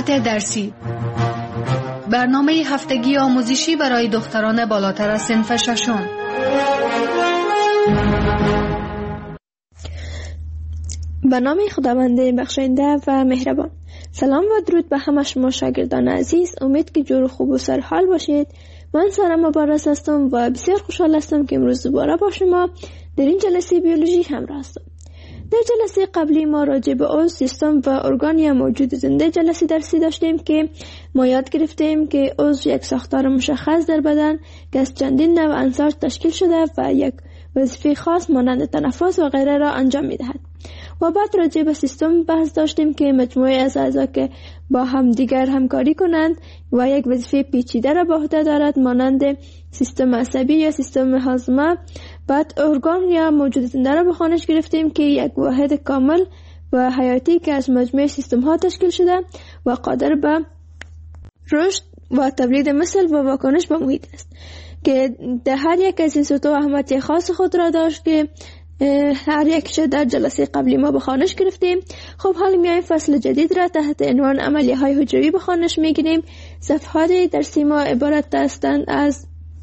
محیط درسی، برنامه هفتگی آموزشی برای دختران بالاتر از صنف ششم. به نام خداوند بخشنده و مهربان. سلام و درود به همه شما شاگردان عزیز. امید که جور خوب و سرحال باشید. من سارا مبارز هستم و بسیار خوشحال هستم که امروز دوباره با شما در این جلسه بیولوژی همراه هستم. در جلسه قبلی ما راجع به عضو، سیستم و ارگان موجود زنده جلسه درسی داشتیم که ما یاد گرفتیم که عضو یک ساختار مشخص در بدن که از چندین نوع عناصر تشکیل شده و یک وظیفه خاص مانند تنفس و غیره را انجام می‌دهد. و بعد راجع به سیستم بحث داشتیم که مجموعه از اعضا که با هم دیگر همکاری کنند و یک وظیفه پیچیده را به عهده دارد مانند سیستم عصبی یا سیستم هاضمه. بعد ارگان یا موجود زنده را به خوانش گرفتیم که یک واحد کامل و حیاتی که از مجموعه سیستم ها تشکیل شده و قادر به رشد و تولید مثل و واکنش به محیط است که در هر یک از این سطوح اهمیت خاص خود را داشت که هر یکش در جلسه قبلی ما به خوانش گرفتیم. خب حالا میایم فصل جدید را تحت عنوان عملیه های حجروی به خوانش میگیریم. صفحات درسی ما عبارت هستند از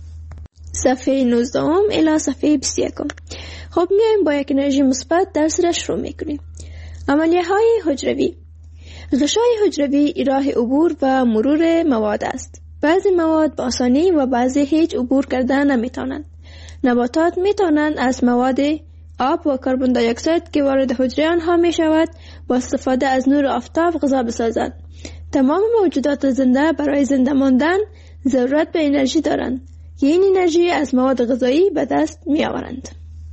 صفحه 19 الی صفحه 21. خب میایم با یک انرژی مثبت درس را شروع میکنیم. عملیه های حجروی. غشای حجروی راه عبور و مرور مواد است. بعضی مواد با آسانی و بعضی هیچ عبور کردن نمیتونند. نباتات میتونند از مواد آب و کربن دی اکساید که وارد حجره آنها می شود با استفاده از نور آفتاب غذا بسازند. تمام موجودات زنده برای زنده ماندن ضرورت به انرژی دارند که این انرژی از مواد غذایی به دست می آورند.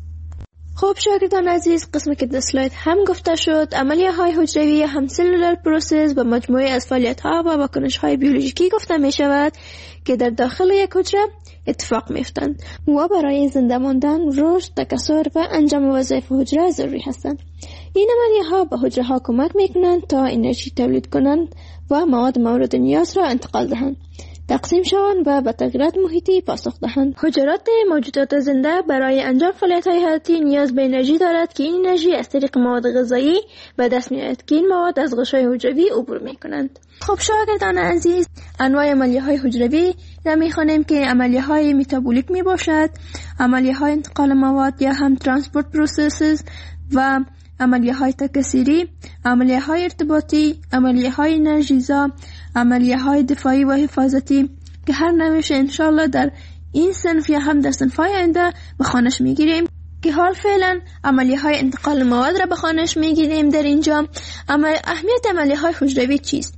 خب شاگردان عزیز، قسمی که در اسلاید هم گفته شد، عملیه های حجروی هم سلولر پروسس و مجموعه از فعالیت ها و واکنش های بیولوژیکی گفته می شود که در داخل یک حجره اتفاق میفتند و برای زنده ماندن، رشد، تکثر و انجام وظایف حجره ضروری هستند. این عملیه ها به حجره ها کمک میکنند تا انرژی تولید کنند و مواد مورد نیاز را انتقال دهند، تقسیم شوند و به تغییرات محیطی پاسخ دهند. حجرات موجودات زنده برای انجام فعالیت‌های حیاتی نیاز به انرژی دارد که این انرژی از طریق مواد غذایی به دست می‌آید که این مواد از غشای حجروی عبور می‌کنند. خب شاگردان عزیز، انواع عملیه‌های حجروی را می‌خوانیم که عملیه‌های متابولیک میباشد، عملیه‌های انتقال مواد یا هم ترانسپورت پروسسز و عملیه‌های تکثیری، عملیه‌های ارتباطی، عملیه‌های انرژیزا، عملیه‌های دفاعی و حفاظتی که هر نوعش انشالله در این صنف یا هم در صنف‌های آینده به خوانش میگیریم که حال فعلا عملیه‌های انتقال مواد را به خوانش میگیریم. در اینجا اهمیت عملیه‌های حجروی چیست؟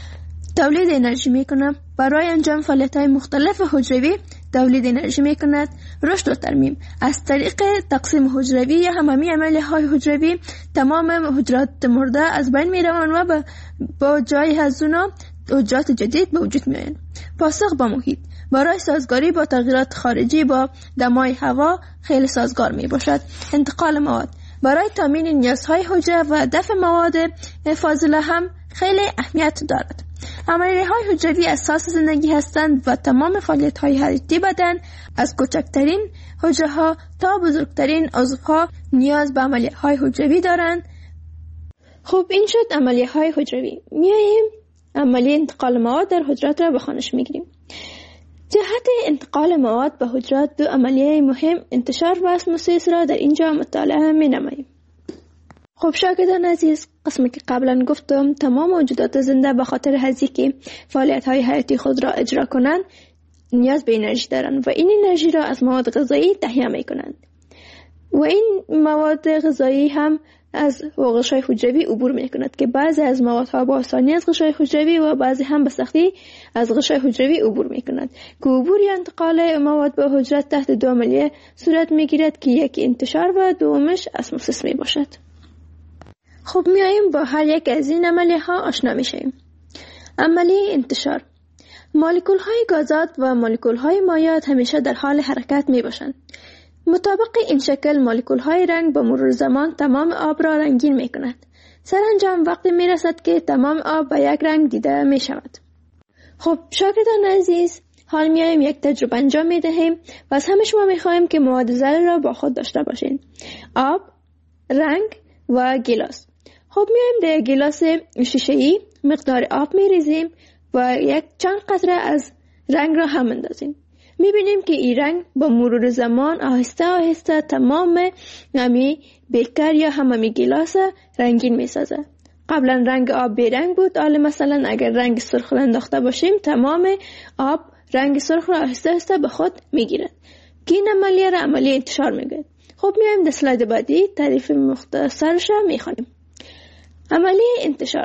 تولید انرژی میکنه. برای انجام فعالیت‌های مختلف حجروی تولید انرژی میکند. رشد و ترمیم از طریق تقسیم حجروی یا هممی عملیه‌های حجروی تمام حجرات مرده از بین میروند و با جای از اونا حجرات جدید به وجود میآیند. پاسخ به محیط برای سازگاری با تغییرات خارجی با دمای هوا خیلی سازگار می باشد. انتقال مواد برای تامین نیازهای حجره و دفع مواد فاضله هم خیلی اهمیت دارد. عملیه‌های حجروی اساس زندگی هستند و تمام فعالیت‌های حیاتی بدن از کوچکترین حجره‌ها تا بزرگترین عضوها نیاز به عملیه‌های حجروی دارند. خب این شد عملیه‌های حجروی. میایم عملیه انتقال مواد در حجرات را به خوانش میگیریم. جهت انتقال مواد به حجرات دو عملیه مهم انتشار و اسموسیس را در اینجا مطالعه می‌نماییم. خب شاگردان عزیز، قسمی که قبلا گفتم تمام موجودات زنده به خاطر هزی که فعالیت‌های حیاتی خود را اجرا کنند نیاز به انرژی دارند و این انرژی را از مواد غذایی تهیه می‌کنند و این مواد غذایی هم از غشای حجروی عبور می‌کند که بعضی از موادها با آسانی از غشای حجروی و بعضی هم به سختی از غشای حجروی عبور می‌کند که عبور یا انتقال مواد به حجرات تحت دو عملیه صورت می‌گیرد که یکی انتشار و دومش اسموسیس میباشد. خب میاییم با هر یک از این عملیه ها آشنا میشیم. عملیه انتشار. مولکول های گازات و مولکول های مایعات همیشه در حال حرکت می باشند. مطابق این شکل مولکول های رنگ با مرور زمان تمام آب را رنگین می کند. سرانجام وقتی می رسد که تمام آب به یک رنگ دیده می شود. خب شاگردان عزیز، حال میایم یک تجربه انجام می دهیم و از همه شما می خواهیم که مواد ذره را با خود داشته باشین. آب، رنگ و گیلاس. خب میایم در گیلاس شیشه‌ای مقدار آب میریزیم و یک چند قطره از رنگ را هم اندازیم. میبینیم که این رنگ با مرور زمان آهسته آهسته تمام همی بیکر یا همه گیلاس رنگین میسازه. قبلا رنگ آب بیرنگ بود، حالا مثلا اگر رنگ سرخ انداخته باشیم تمام آب رنگ سرخ را آهسته آهسته به خود میگیرد که این عملیه را عملیه انتشار میگوید. خب میایم در اسلاید بعدی تعریف مختصرش را میخوانیم. عملیه انتشار: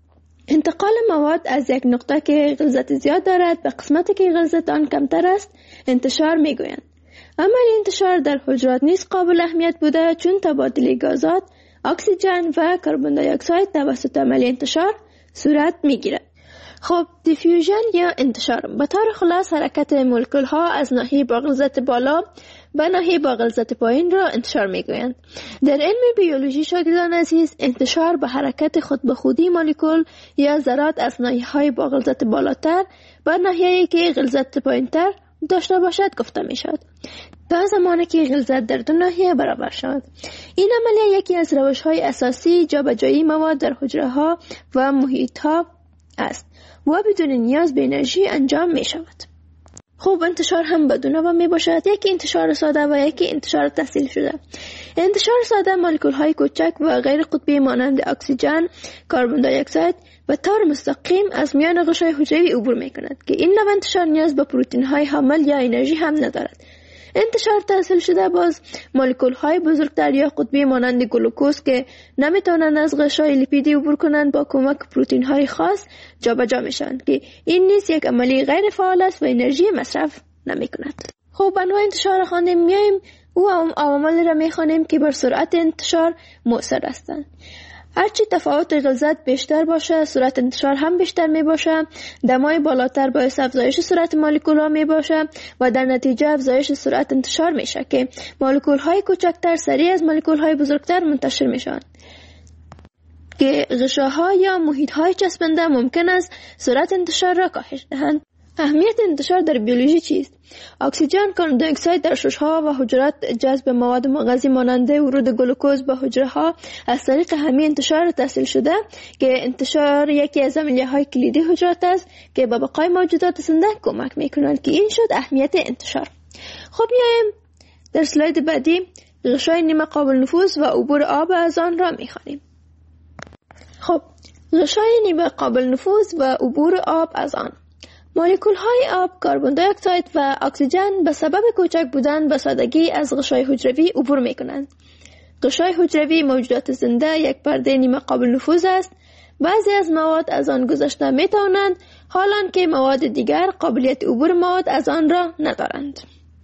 انتقال مواد از یک نقطه که غلظت زیاد دارد به قسمتی که غلظت آن کمتر است انتشار میگویند. عملیه انتشار در حجرات نیز قابل اهمیت بوده، چون تبادل گازات اکسیژن و کربن دی اکساید توسط عملیه انتشار صورت میگیرد. خب دیفیوژن یا انتشار به طور خلاص حرکت مولکول ها از ناحیه با غلظت بالا به ناحیه با غلظت پایین را انتشار میگویند. در علم بیولوژی شاگردان عزیز، انتشار به حرکت خود به خودی مولکول یا ذرات از ناحیه های با غلظت بالاتر به ناحیه‌ای که غلظت پایینتر داشته باشد گفته می شود، تا زمانی که غلظت در دو ناحیه برابر شود. این عملیه یکی از روش‌های اساسی جابجایی مواد در حجره ها و محیط ها است و بدون نیاز به انرژی انجام می شود. خب انتشار هم به دو نوع می باشد، یکی انتشار ساده و یکی انتشار تحصیل شده. انتشار ساده مولکول های کوچک و غیر قطبی مانند اکسیژن، کربن دی اکساید به طور مستقیم از میان غشای حجروی عبور می کند که این نوع انتشار نیاز به پروتئین های حامل یا انرژی هم ندارد. انتشار تحصیل شده باز مولکول های بزرگتر یا قطبی مانند گلوکوز که نمیتونن از غشای لیپیدی عبور کنند با کمک پروتئین های خاص جابجا میشن که این نیز یک عملی غیر فعال است و انرژی مصرف نمی کند. خب انواع انتشار خواندیم، میایم او عوامل را میخوانیم که بر سرعت انتشار مؤثر هستند. هرچی تفاوت غلظت بیشتر باشه سرعت انتشار هم بیشتر می باشه. دمای بالاتر باعث افزایش سرعت مولکول ها می باشه و در نتیجه افزایش سرعت انتشار میشه که مولکول های کوچکتر سریع از مولکول های بزرگتر منتشر میشن که غشاها یا محیط های چسبنده ممکن است سرعت انتشار را کاهش دهند. اهمیت انتشار در بیولوژی چیست؟ اکسیژن، کربن دی اکساید در شش‌ها و حجرات جذب مواد مغذی مانند ورود گلوکوز به حجره ها از طریق همین انتشار تحصیل شده که انتشار یکی از عملیه‌های کلیدی حجرات است که به بقای موجودات زنده کمک می‌کنند که این شد اهمیت انتشار. خب میایم در اسلاید بعدی غشای نیمه قابل نفوذ و عبور آب از آن را می‌خوانیم. خب غشای نیمه قابل نفوذ و عبور آب از آن: مولکول های آب، کربن دی اکساید و اکسیژن به سبب کوچک بودن به سادگی از غشای حجروی عبور می کنند. غشای حجروی موجودات زنده یک پرده نیمه قابل نفوذ است. بعضی از مواد از آن گذشته می توانند، حالان که مواد دیگر قابلیت عبور مواد از آن را ندارند.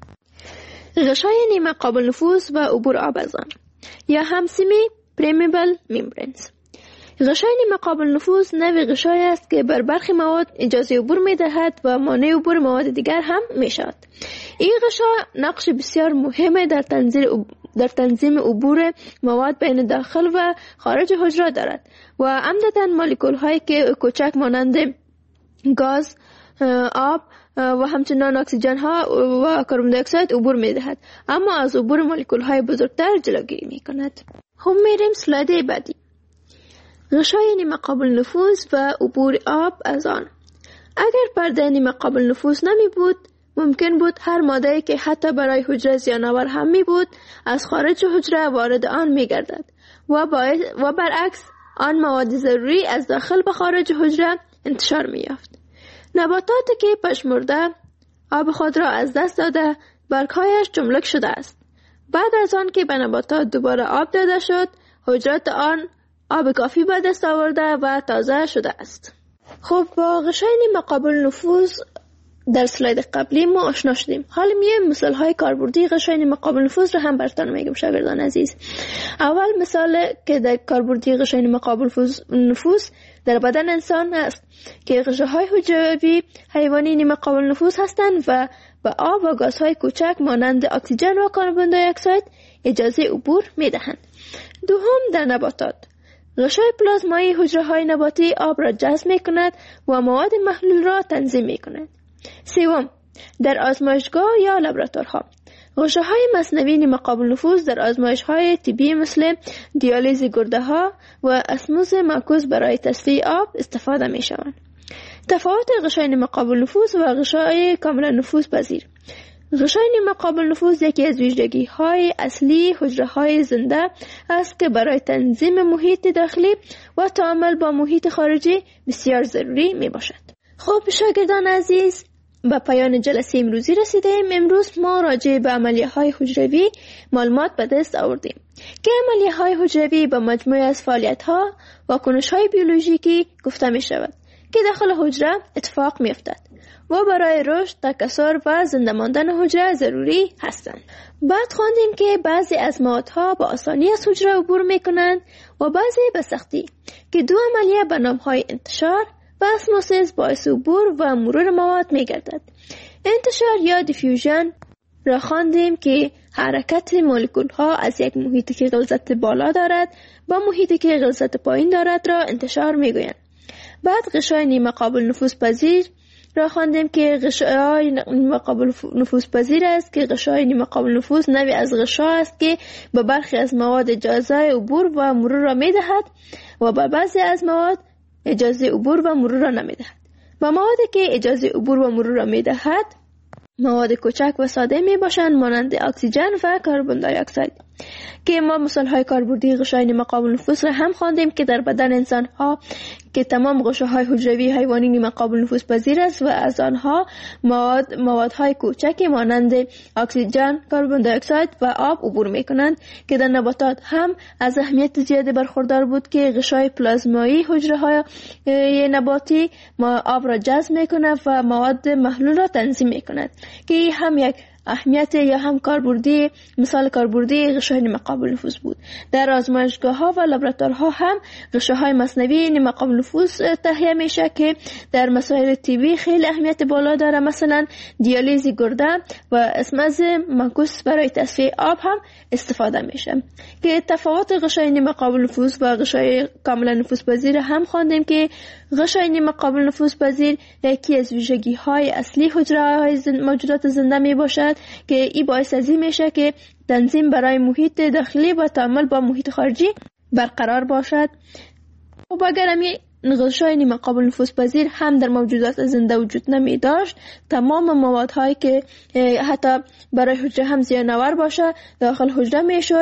غشای نیمه قابل نفوذ و عبور آب از آن یا هم سمی پرمیبل ممبرینز. غشای نیمه قابل نفوذ نوعی غشای است که بر برخی مواد اجازه عبور می دهد و مانع عبور مواد دیگر هم می شود. این غشا نقش بسیار مهم در تنظیم عبور مواد بین داخل و خارج حجره دارد و عمدتاً مولکول هایی که کوچک مانند گاز، آب و همچنان اکسیژن ها و کربن دی اکساید عبور می دهد، اما از عبور مولکول های بزرگتر جلوگیری می کند. هم میریم اسلاید بعدی. غشای نیمه قابل نفوذ و عبور آب از آن. اگر پرده نیمه قابل نفوذ نمی بود، ممکن بود هر ماده‌ای که حتی برای حجره زیان‌آور هم می بود از خارج حجره وارد آن می گردد و برعکس آن مواد ضروری از داخل به خارج حجره انتشار می یافت. نباتاتی که پژمرده آب خود را از دست داده برگ‌هایش جملک شده است. بعد از آن که به نباتات دوباره آب داده شد، حجرات آن آب کافی به دست آورده و تازه شده است. خب با غشای نیمه قابل نفوذ در اسلاید قبلی ما آشنا شدیم. حالا میایم مثال های کاربردی غشای نیمه قابل نفوذ را هم براتون میگم شاگردان عزیز. اول مثال که در کاربردی غشای نیمه قابل نفوذ در بدن انسان است که غشاهای حجروی حیوانی نیمه قابل نفوذ هستند و به آب و گازهای کوچک مانند اکسیژن و کربن دی اکساید اجازه عبور میدهند. دوم در نباتات غشای پلازمایی حجره های نباتی آب را جذب می کند و مواد محلول را تنظیم می کند. سوم در آزمایشگاه یا لابراتوارها. غشاهای مصنوی نیمه قابل نفوذ در آزمایش‌های طبی مثل دیالیز گرده ها و اسموز معکوس برای تصفیه آب استفاده می‌شوند. تفاوت غشای نیمه قابل نفوذ و غشای کاملا نفوذپذیر. غشای نیمه قابل نفوذ یکی از ویژگی‌های اصلی حجره‌های زنده است که برای تنظیم محیط داخلی و تعامل با محیط خارجی بسیار ضروری میباشد. خب شاگردان عزیز، به پایان جلسه امروزی رسیدیم. امروز ما راجع به عملیه‌های حجروی معلومات به دست آوردیم که عملیه‌های حجروی به مجموعه از فعالیت‌ها و کنش‌های بیولوژیکی گفته می‌شود که داخل حجره اتفاق می‌افتد و برای رشد، تکثر و زنده ماندن حجره ضروری هستند. بعد خواندیم که بعضی از موادها با آسانی از حجره عبور می‌کنند و بعضی به سختی که دو عملیه به نام‌های انتشار و اسموسیس باعث عبور و مرور مواد می‌گردد. انتشار یا دیفیوژن را خواندیم که حرکت مولکول‌ها از یک محیطی که غلظت بالا دارد با محیطی که غلظت پایین دارد را انتشار می‌گویند. بعد غشای نیمه قابل نفوذپذیر را خواندیم که غشای نیمه قابل نفوذپذیر است که غشای نیمه قابل نفوذ نوعی از غشا است که به برخی از مواد اجازه عبور و مرور را می‌دهد و به بعضی از مواد اجازه عبور و مرور را نمی‌دهد. و موادی که اجازه عبور و مرور را می‌دهد مواد کوچک و ساده میباشند مانند اکسیژن و کربن دی اکساید که ما مثالهای کاربردی غشای نیمه قابل نفوذ را هم خواندیم که در بدن انسان ها که تمام غشاهای حجروی حیوانی نیمه قابل نفوذ پذیر است و از آنها موادهای کوچکی مانند اکسیژن، کربن دی اکساید و آب عبور میکنند که در نباتات هم از اهمیت زیادی برخوردار بود که غشای پلازمایی حجره نباتی آب را جذب میکند و مواد محلول را تنظیم میکند که هم یک اهمیت یا هم کاربردی مثال کاربردی غشای نیمه قابل نفوذ بود. در آزمایشگاه‌ها و لابراتوارها هم غشاهای مصنوی نیمه قابل نفوذ تهیه میشه که در مسائل طبی خیلی اهمیت بالا داره، مثلا دیالیز گرده و اسموز معکوس برای تصفیه آب هم استفاده میشه. که تفاوت غشای نیمه قابل نفوذ و غشای کاملا نفوذپذیر هم خواندیم که غشای نیمه قابل نفوذپذیر یکی از ویژگی‌های اصلی حجره‌های موجودات زنده میباشد که این باعث از این میشه که تنظیم برای محیط داخلی و تعامل با محیط خارجی برقرار باشد. و اگر غشای نیمه قابل نفوذپذیر هم در موجودات زنده وجود نمی داشت، تمام موادهایی که حتی برای حجره هم زیان‌آور باشه داخل حجره میشد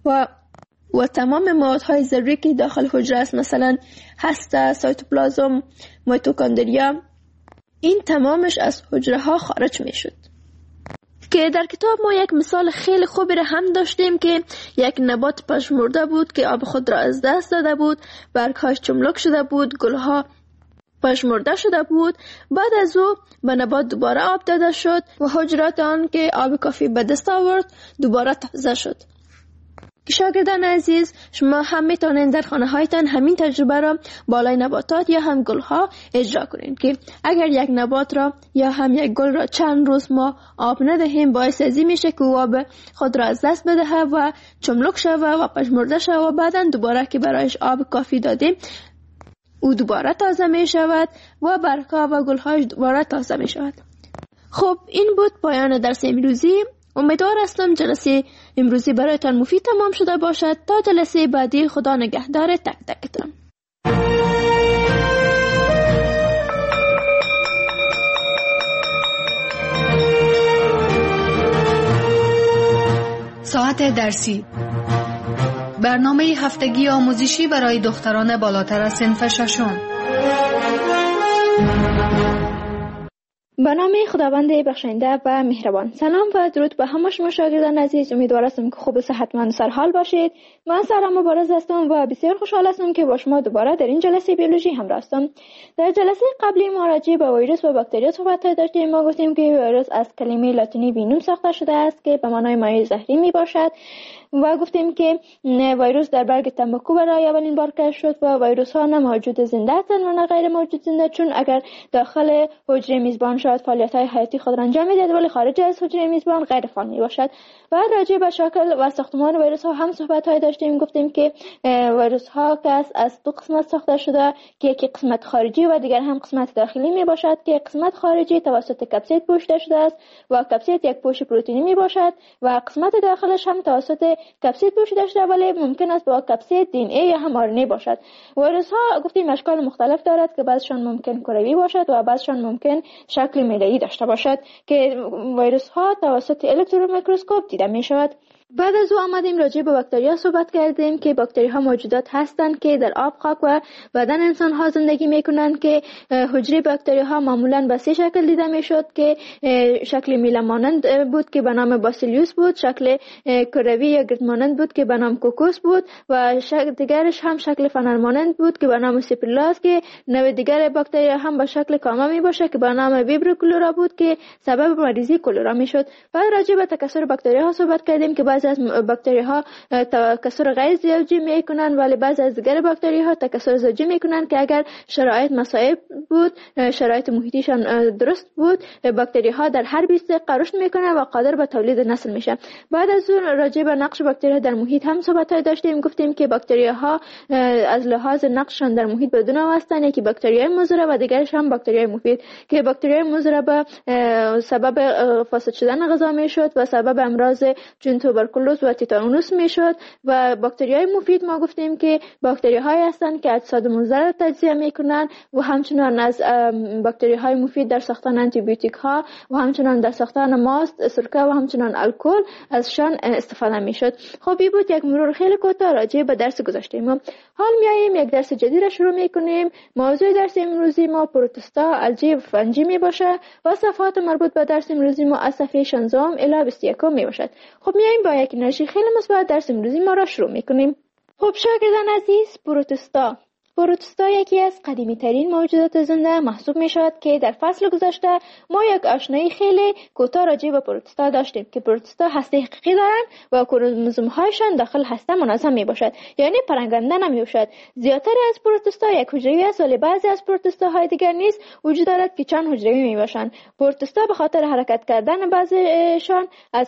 و تمام موادهای ضروری که داخل حجره است، مثلا هسته، سایتوپلازم، میتوکندریا، این تمامش از حجره ها خارج می شد. که در کتاب ما یک مثال خیلی خوبی را هم داشتیم که یک نبات پژمرده بود که آب خود را از دست داده بود، برگ‌هاش چملک شده بود، گلها پژمرده شده بود. بعد از او به نبات دوباره آب داده شد و حجرات آن که آب کافی به دست آورد دوباره تازه شد. شاگردان عزیز، شما هم میتونید در خانه هایتان همین تجربه را بالای نباتات یا هم گل ها اجرا کنید که اگر یک نبات را یا هم یک گل را چند روز ما آب ندهیم، باعث ازی میشه که آب خود را از دست بده و چملک شوه و پژمرده شوه و بعدا دوباره که برایش آب کافی دادیم او دوباره تازه می شود و برگ‌ها و گل‌هاش دوباره تازه می شود. خب این بود پایان درس امروزی. امیدوار هستم جلسه امروزی برایتان مفید تمام شده باشد. تا جلسه بعدی، خدا نگهدار تک تکتان. ساعت درسی، برنامه هفتگی آموزشی برای دختران بالاتر از صنف ششم. به نام خداوند بخشنده و مهربان. سلام و درود به همه شما شاگردان عزیز. امیدوار هستم که خوب و صحتمند سرحال باشید. من سارا مبارز هستم و بسیار خوشحال هستم که با شما دوباره در این جلسه بیولوژی همراه هستم. در جلسه قبلی ما راجع به ویروس و باکتریا صحبت داشتیم. ما گفتیم که ویروس از کلمه لاتینی وینوم ساخته شده است که به معنای مایع زهری می باشد و گفتیم که ویروس در برگ تنباکو برای اولین بار کشف شد و ویروس ها نه موجود زنده هستند و نه غیر موجود زنده، چون اگر داخل حجره میزبان شاید فعالیت های حیاتی خود را انجام میدهد ولی خارج از حجره میزبان غیر فعال می باشد. بعد راجع به شکل و ساختمان ویروس ها هم صحبت های داشتیم. گفتیم که ویروس ها که از دو قسمت ساخته شده که یکی قسمت خارجی و دیگر هم قسمت داخلی می باشد که قسمت خارجی توسط کپسید پوشیده شده است و کپسید یک پوش پروتئینی می باشد و قسمت داخلش هم توسط کپسید پوشیده شده ولی ممکن است با کپسید دی ان ای یا هم آر ان ای باشد. ویروس ها گفتیم اشکال مختلف دارد که بعضشان ممکن کروی باشد و بعضشان ممکن شکل میله‌ای داشته باشد که ویروس ها توسط الکترون میکروسکوپ دیده می شود. بعد از او آمدیم راجع به باکتریا صحبت کردیم که باکتری ها موجودات هستند که در آب، خاک و بدن انسان ها زندگی میکنند که حجره باکتری ها معمولا به سه شکل دیده میشد که شکل میله مانند بود که به نام باسیلیوس بود، شکل کروی یا گرد مانند بود که به نام کوکوس بود و دیگرش هم شکل فنر مانند بود که به نام سیپرلاس که نوع دیگر باکتری هم به شکل کاما می باشه که به نام ویبرو کلورا بود که سبب مریضی کلورا میشد. بعد راجع به تکثر باکتری ها صحبت کردیم که بعضی از باکتری ها تکثر غیر زوجی میکنن ولی بعضی از دیگر باکتری ها تکثر زوجی میکنن که اگر شرایط مساعد بود، شرایط محیطیشان درست بود، باکتری ها در هر 20 دقیقه رشد میکنن و قادر به تولید نسل میشن. بعد از اون راجع به نقش باکتری ها در محیط هم صحبت داشتیم. گفتیم که باکتری ها از لحاظ نقششان در محیط به دو نوع هستند، یکی باکتری های مضر و دیگرش هم باکتری های مفید که باکتری های مضر به سبب فاسد شدن غذا میشد و سبب امراض چون توبرکولوز و تیتانوس میشد و باکتری های مفید ما گفتیم که باکتری های هستند که اجساد مضر را تجزیه میکنن و همچنان از باکتری های مفید در ساختن آنتی بیوتیک ها و همچنان در ساختن ماست، سرکه و همچنان الکل ازشان استفاده میشد. خب این بود یک مرور خیلی کوتاه راجع به درس گذشته ما. حال میایم یک درس جدید را شروع میکنیم. موضوع درس امروزی ما پروتستا، الژی و فنجی می باشه و صفحات مربوط به درس امروزی ما از صفحه 16 الی 21 می باشد. خب میایم با یک انرژی خیلی مثبت درس امروزی ما را شروع میکنیم. خب شاگردان عزیز، پروتستا یکی از قدیمی ترین موجودات زنده محسوب می شود که در فصل گذشته ما یک آشنایی خیلی کوتاه راجع به پروتستا داشتیم که پروتستا هسته حقیقی دارند و کروموزوم هایشان داخل هسته منظم می باشد، یعنی پرنگنده نمی باشد. زیادتر از پروتستا یک حجروی است ولی بعضی از پروتستا های دیگر نیز وجود دارد که چند حجروی می باشند. پروتستا به خاطر حرکت کردن بعضیشان از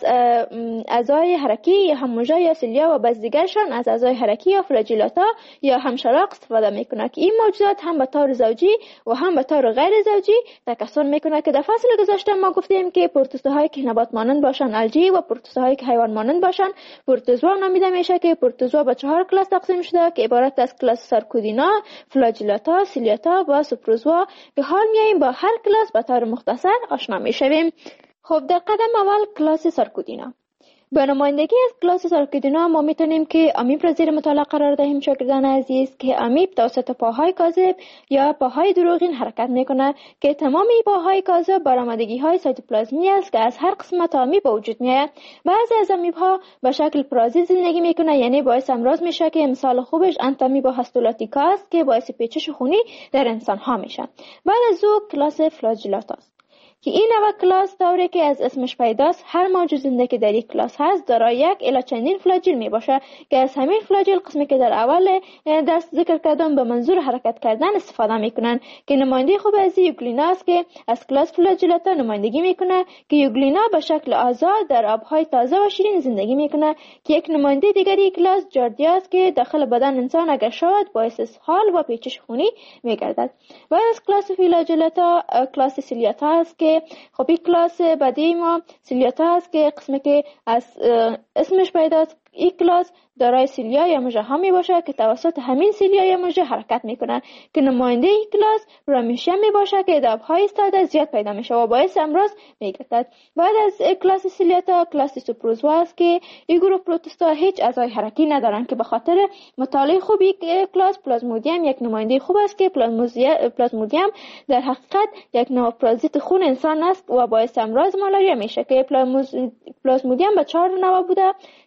اعضای حرکی یا هموجه یا سیلیا و بعضی دیگرشان از اعضای حرکی یا فلاجیلاتا یا همشلاق استفاده میکنه که این موجودات هم به طور زوجی و هم به طور غیر زوجی تکثر میکنه که در فصل گذشته ما گفتیم که پروتوزوهایی که نبات مانند باشن الژی و پروتوزوهایی که حیوان مانند باشن پروتوزوا نامیده میشه که پروتوزوا به 4 کلاس تقسیم شده که عبارت از کلاس سارکودینا، فلاجیلاتا، سیلیاتا و سوپروزوا که حال میایم با هر کلاس به طور مختصر آشنا میشویم. خب در قدم اول کلاس سارکودینا. به نمایندگی از کلاس سارکودینا ما میتونیم که امیب را زیر مطالعه قرار دهیم شاگردان عزیز که امیب توسط پاهای کاذب یا پاهای دروغین حرکت میکنه که تمام این پاهای کاذب برآمدگی های سایتوپلازمی است که از هر قسمت امیب به وجود میاد. بعضی از امیب ها به شکل پرازیت زندگی میکنه، یعنی باعث امراض میشه که مثال خوبش انتامیبا هاستولاتیکا است که باعث پیچش خونی در انسان ها میشه. بعد از او کلاس فلاجیلاتا است که این نوع کلاس طوری که از اسمش پیداست هر موجود زنده که در این کلاس هست دارای یک الی چندین فلاجیل می باشه که از همین فلاجیل قسمی که در اول درس ذکر کردم به منظور حرکت کردن استفاده میکنن که نماینده خوب از یوگلینا است که از کلاس فلاجیلاتا نمایندگی میکنه که یوگلینا به شکل آزاد در آبهای تازه و شیرین زندگی میکنه که یک نماینده دیگری کلاس جاردیا است که داخل بدن انسان اگر شود باعث اسهال و پیچش خونی میگردد. بعد از کلاس فلاجیلاتا کلاس سیلیاتا است که خب این کلاس بعدی ما سیلیاتا است که قسمی که از اسمش پیداست. این کلاس دارای سیلیا یا مژه ها می باشه که توسط همین سیلیا یا مژه حرکت میکنن که نماینده این کلاس رامیشیا می باشه که دب‌های ایستاده زیاد پیدا میشه و باعث امراض میگردد. بعد از کلاس سیلیاتا کلاس سوپروزوا است که این گروه پروتوستا هیچ اعضای حرکی ندارن که به خاطر مطالعه خوبی کلاس پلازمودیم یک نماینده خوب است که پلازمودیم در حقیقت یک نوع پرازیت خون انسان است و باعث امراض مالاریا میشه که پلازمودیم به 4 نوع بوده که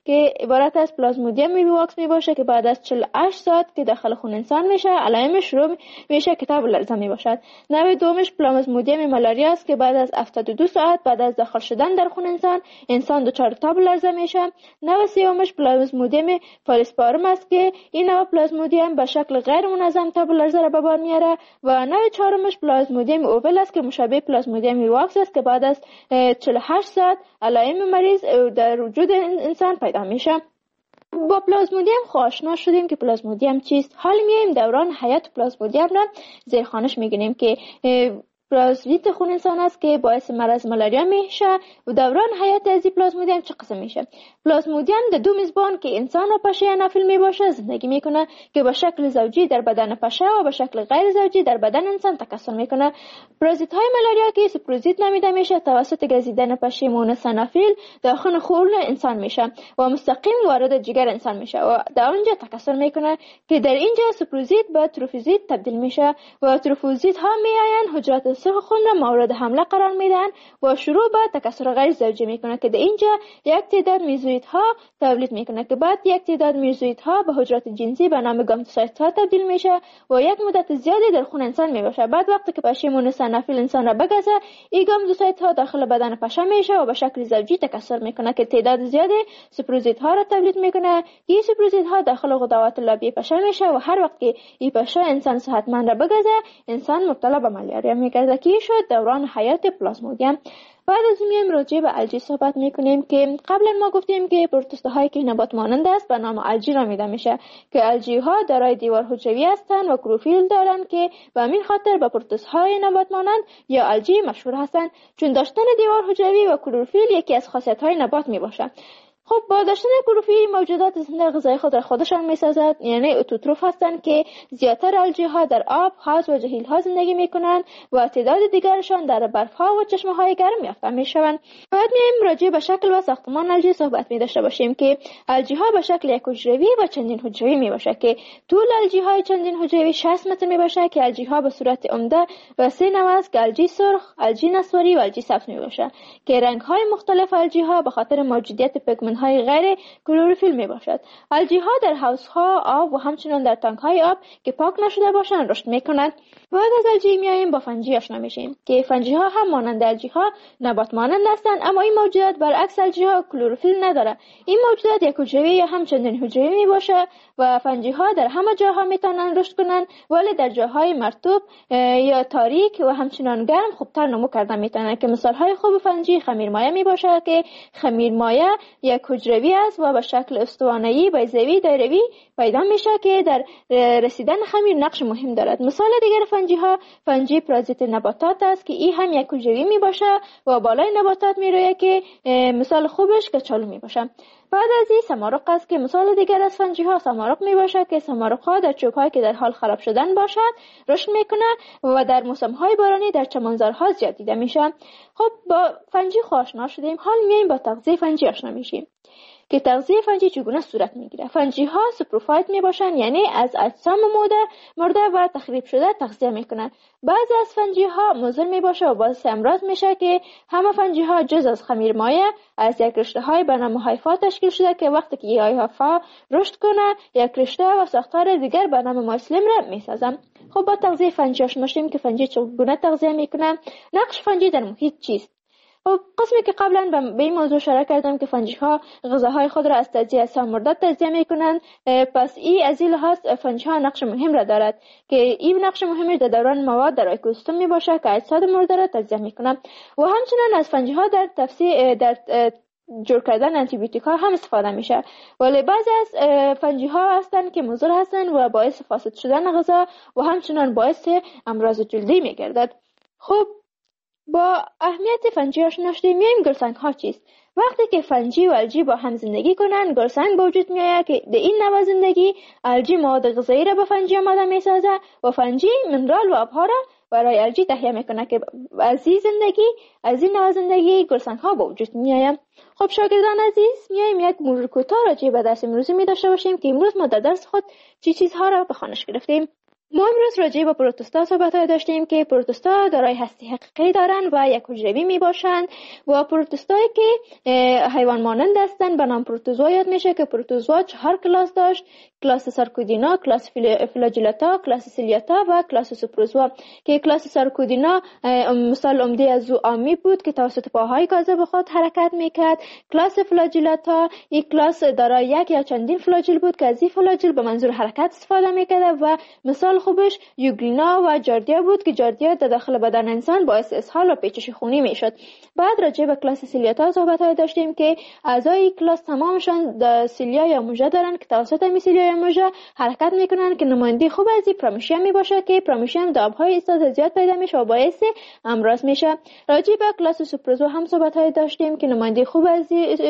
عبارت از پلازمودیم ویواکس می باشه که بعد از 48 ساعت که داخل خون انسان میشه علائمش شروع میشه که تب و لرزه می باشد. نوع دومش پلازمودیم مالاریا است که بعد از 72 ساعت بعد از داخل شدن در خون انسان دچار تب و لرزه میشه. نوع سومش پلازمودیم فالسپارم است که این نوع پلازمودیم به شکل غیر منظم تب و لرزه را به بار میاره. و نوع چهارمش پلازمودیم اوول است که مشابه پلازمودیم ویواکس است که بعد از 48 ساعت علائم مریض در وجود انسان پیدا میشه. با پلازمودیم آشنا شدیم که پلازمودیم چیست. حال میایم دوران حیات پلازمودیم را زیرخوانش میگنیم که پلازمیت خون انسان است که باعث مرض مالاریا میشه. و دوران حیات از پلازمودیم چه قسم میشه؟ پلازمودیم در دو میزبان که انسان و پشه یا نفل میباشه زندگی میکنه که به شکل زوجی در بدن پشه و به شکل غیر زوجی در بدن انسان تکثر میکنه. پرازیت های مالاریا که سپروزیت نامیده میشه توسط گزیدن پشه مونس نافل داخل خون انسان میشه و مستقیم وارد جگر انسان میشه و در اونجا تکثر میکنه که در اینجا سپروزیت به تروفوزیت تبدیل میشه و تروفوزیت ها میاین حجرات سرخ خون را مورد حمله قرار میدن و شروع به تکثر غیر زوجی میکنه که در اینجا یک تعداد میزویت ها تولید میکنه که بعد یک تعداد میزویت ها به حجرات جنسی به نام گامتوسایت ها تبدیل میشه و یک مدت زیادی در خون انسان میباشه. بعد وقتی که پشه مونس نافل انسان را بگزه این گامتوسایت ها داخل بدن پشه میشه و به شکل زوجی تکثر میکنه که تعداد زیادی سپروزیت ها را تولید میکنه. این سپروزیت ها داخل غدوات لابی پشه میشه و هر وقت که این پشه انسان صحتمند را بگزه انسان مبتلا به مالاریا میگرده که شد دوران حیات پلازمودیم. بعد از میایم راجع به الژی صحبت میکنیم که قبلا ما گفتیم که پروتوزوت هایی که نبات مانند است به نام الژی نامیده میشه که الژی ها دارای دیوار حجروی هستند و کلروفیل دارند که به همین خاطر به پروتوزوت های نبات مانند یا الژی مشهور هستند چون داشتن دیوار حجروی و کلروفیل یکی از خاصیت های نبات میباشه. خب با داشتن کلروفیل موجودات زنده غذای خود را خودشان میسازد یعنی اتوتروف هستند که زیادتر الژی ها در آب، حوض و جهیل ها زندگی میکنند و تعداد دیگرشان در برف ها و چشمه های گرم یافته میشوند. بعد میایم راجع به شکل و ساختمان الژی صحبت می‌داشته باشیم که الژی ها به شکل یک حجروی و چندین حجروی میباشه که طول الژی های چندین حجروی 60 متر میباشه که الژی ها به صورت عمده و سه نوع است که الژی سرخ، الژی نسواری و الژی سبز میباشه که رنگ های مختلف الژی ها به خاطر موجودیت پیگمنت های غیر کلروفیل می باشد. الژی ها در حوض ها آب و همچنین در تانک های آب که پاک نشده باشند رشد می کنند. بعد از الژی میایم با فنجی آشنا میشیم که فنجی ها هم مانند الژی ها نبات مانند هستند اما این موجودات برعکس الژی ها کلروفیل نداره. این موجودات یک حجروی یا همچنین حجروی می باشه و فنجی ها در همه جاها میتونن رشد کنند ولی در جاهای مرطوب یا تاریک و همچنین گرم خوبتر نمو کردن میتونن که مثال های خوب فنجی خمیرمایه می باشه که خمیرمایه یک حجروی است و به شکل استوانه‌ای بیضوی دایروی پیدا میشه که در رسیدن خمیر نقش مهم دارد. مثال دیگر فنجی ها فنجی پرازیت نباتات است که این هم یک حجروی می باشه و بالای نباتات میرویه که مثال خوبش کچالو می باشه. بعد از این سمارق است که مثال دیگر از فنجی ها سمارق می باشه که سمارق ها در چوب هایی که در حال خراب شدن باشد رشد میکنه و در موسم های بارانی در چمنزارها زیاد دیده میشه. خب با فنجی آشنا شدیم، حال میایم با تغذیه فنجی آشنا میشیم که تغذیه فنجی چگونه صورت میگیره. فنجی ها سپروفایت میباشن یعنی از اجسام مرده و تخریب شده تغذیه میکنن. بعضی از فنجی ها مضر میباشه و باعث امراض میشه که همه فنجی ها جز از خمیرمایه از یک رشته های به نام هایفا تشکیل شده که وقتی که این هایفا رشد کنه یک رشته و ساختار دیگر به نام مایسلیم را میسازن. خب با تغذیه فنجی آشنا شدیم که فنجی چگونه تغذیه میکنه. نقش فنجی در محیط چیست؟ خب قسمی که قبلا به این موضوع اشاره کردم که فنجی ها غذاهای خود را از تجزیه اجسام مرده تجزیه میکنند، پس این از این لحاظ فنجی ها نقش مهم را دارد که این نقش مهمش در دوران مواد در اکوسیستم می باشه که اجساد مرده را تجزیه میکنند و همچنین از فنجی ها در جور کردن آنتی بیوتیک ها هم استفاده میشه. ولی بعضی از فنجی ها هستند که مضر هستند و باعث فاسد شدن غذا و همچنین باعث امراض جلدی میگردد. خب با اهمیت فنجی آشنا شدیم. میایم گلسنگ ها چیست؟ وقتی که فنجی و الژی با هم زندگی کنن گلسنگ به وجود میآید که در این نوع زندگی الژی مواد غذایی را به فنجی آماده میسازه و فنجی منرال و آبها را برای الژی تهیه میکنه که از این نوع زندگی گلسنگ ها به وجود میآید. خب شاگردان عزیز، میایم یک مرور کوتاه راجع به درس امروزی می داشته باشیم که امروز ما در درس خود چه چیزها را به خوانش گرفتیم. ما امروز راجع به پروتوستا صحبت داشتیم که پروتوستا دارای هستی حقیقی دارند و یک حجروی می باشند و پروتوستایی که حیوان مانند هستند به نام پروتوزوا یاد میشه که پروتوزوا 4 کلاس داشت: کلاس سارکودینا، کلاس فلاجلتا، کلاس سیلیاتا و کلاس سوپروزوا. که کلاس سارکودینا مثال عمده از او آمی بود که توسط پاهای کاذب خود حرکت میکرد. کلاس فلاجلتا یک کلاس دارای یک یا چندین فلاجل بود که از این فلاجل به منظور حرکت استفاده میکرد و مثال خوبش یوگلینا و جاردیا بود که جاردیا در داخل بدن انسان باعث اسهال و پیچش خونی میشد. بعد راجع به کلاس سیلیاتا صحبت داشتیم که اعضای کلاس تمامشان سیلیا یا موژه دارند که توسط این سیلیا یا موژه حرکت میکنند که نماینده خوب از این پرامیشیم میباشه که پرامیشیم دابهای استاد زیاد پیدا میشه و باعث امراض میشه. راجع به کلاس سوپروزوا هم صحبت داشتیم که نماینده خوب از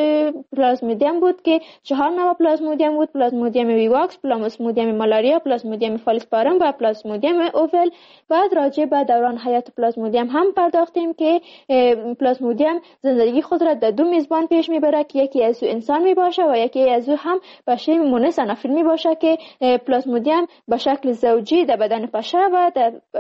پلازمودیم بود که 4 نوع پلازمودیم بود: پلازمودیم ویواکس، پلازمودیم مالاریا، پلازمودیم فالسپارم و پلازمودیم اوول. بعد راجع به دوران حیات پلازمودیم هم پرداختیم که پلازمودیم زندگی خود را در 2 میزبان پیش میبره که یکی از او انسان میباشه و یکی از او هم بچه مونس انافیل میباشه که پلازمودیم به شکل زوجی در بدن پشه و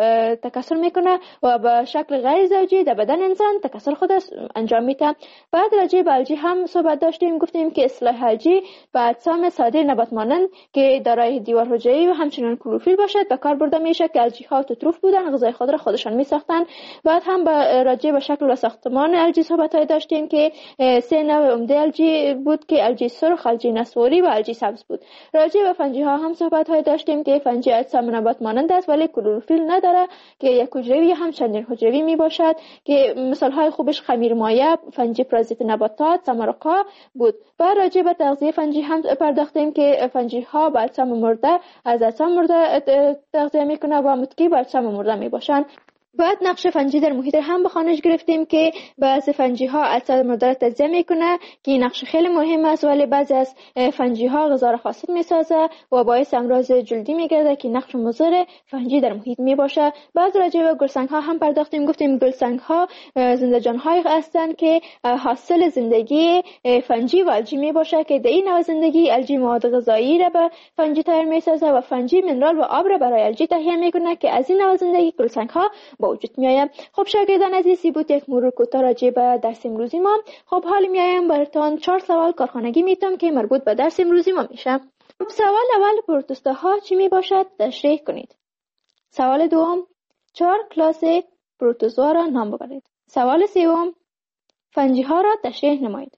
تکثر میکنه و به شکل غیر زوجی در بدن انسان تکثر خود انجام میده. بعد راجع به الژی هم صحبت داشتیم، گفتیم که اصطلاح الژی به اجسام ساده نبات مانند که دارای دیوار حجروی و همچنین کلروفیل باشد به کار برده میشه که الژی ها اتروف بودن، غذای خود را خودشان میساختن. بعد هم راجع به شکل و ساختمان الژی صحبت داشتیم که 3 نوع عمده الژی بود که الژی سرخ، الژی نسواری و الژی سبز بود. راجع به فنجی ها هم صحبت داشتیم که فنجی اجسام نبات مانند است ولی کلروفیل نداره که یک حجروی هم چندین حجروی می باشد که مثال های خوبش خمیر مایع، فنجی پرازیت نباتات، سمرقا بود. بعد راجع به تغذیه فنجی هم پرداختیم که فنجی ها با اجسام مرده از اجسام مرده تغذیه میکنه و متکی با اجسام مرده می باشند. بعد نقش فنجی در محیط هم به خوانش گرفتیم که بعضی فنجی ها اجسام مرده را تجزیه میکنه که این نقش خیلی مهم است، ولی بعضی از فنجی ها غذا را فاسد میسازه و باعث امراض جلدی میگرده که نقش مضر فنجی در محیط میباشه. بعد راجع به گلسنگ ها هم پرداختیم، گفتیم گلسنگ ها زنده جان های هستند که حاصل زندگی فنجی و الژی میباشه که در این نوع زندگی الژی مواد غذایی را به فنجی تحویل میسازه و فنجی منرال و آب را برای الژی تهیه میکنه که از این نوع زندگی گلسنگ ها با وجود میآید. خب شاگردان عزیزی بود یک مرور کوتاه راجع به درس امروزی ما. خب حالا میایم براتون 4 سوال کارخانگی میتونم که مربوط به درس امروزی ما میشه. خب سوال اول، پروتوستا ها چی می باشد تشریح کنید. سوال دوم، 4 کلاس پروتوزوا را نام ببرید. سوال سوم، فنجی ها را تشریح نمایید.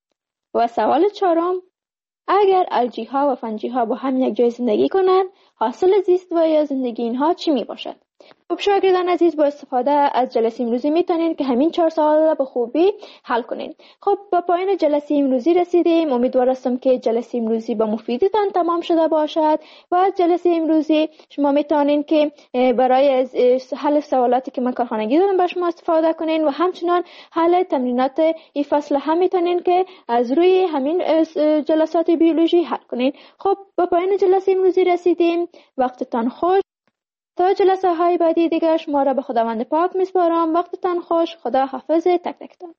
و سوال چهارم، اگر الژی ها و فنجی ها با هم یک جای زندگی کنند حاصل زیست و یا زندگی اینها چی می باشد؟ خب شاگردان عزیز، با استفاده از جلسه امروزی میتونین که همین 4 سوال را به خوبی حل کنین. خب به پایان جلسه امروزی رسیدیم. امیدوار هستم که جلسه امروزی با مفیدتان تمام شده باشد و از جلسه امروزی شما میتونین که برای حل سوالاتی که من کارخانگی دادم به شما استفاده کنین و همچنان حل تمرینات این فصل هم میتونین که از روی همین جلسات بیولوژی حل کنین. خب به پایان جلسه امروزی رسیدیم. وقتتان خوش. تا جلسه های بعدی دیگر شما را به خداوند پاک میسپارم. وقتتان خوش. خدا حافظ تک تکتان.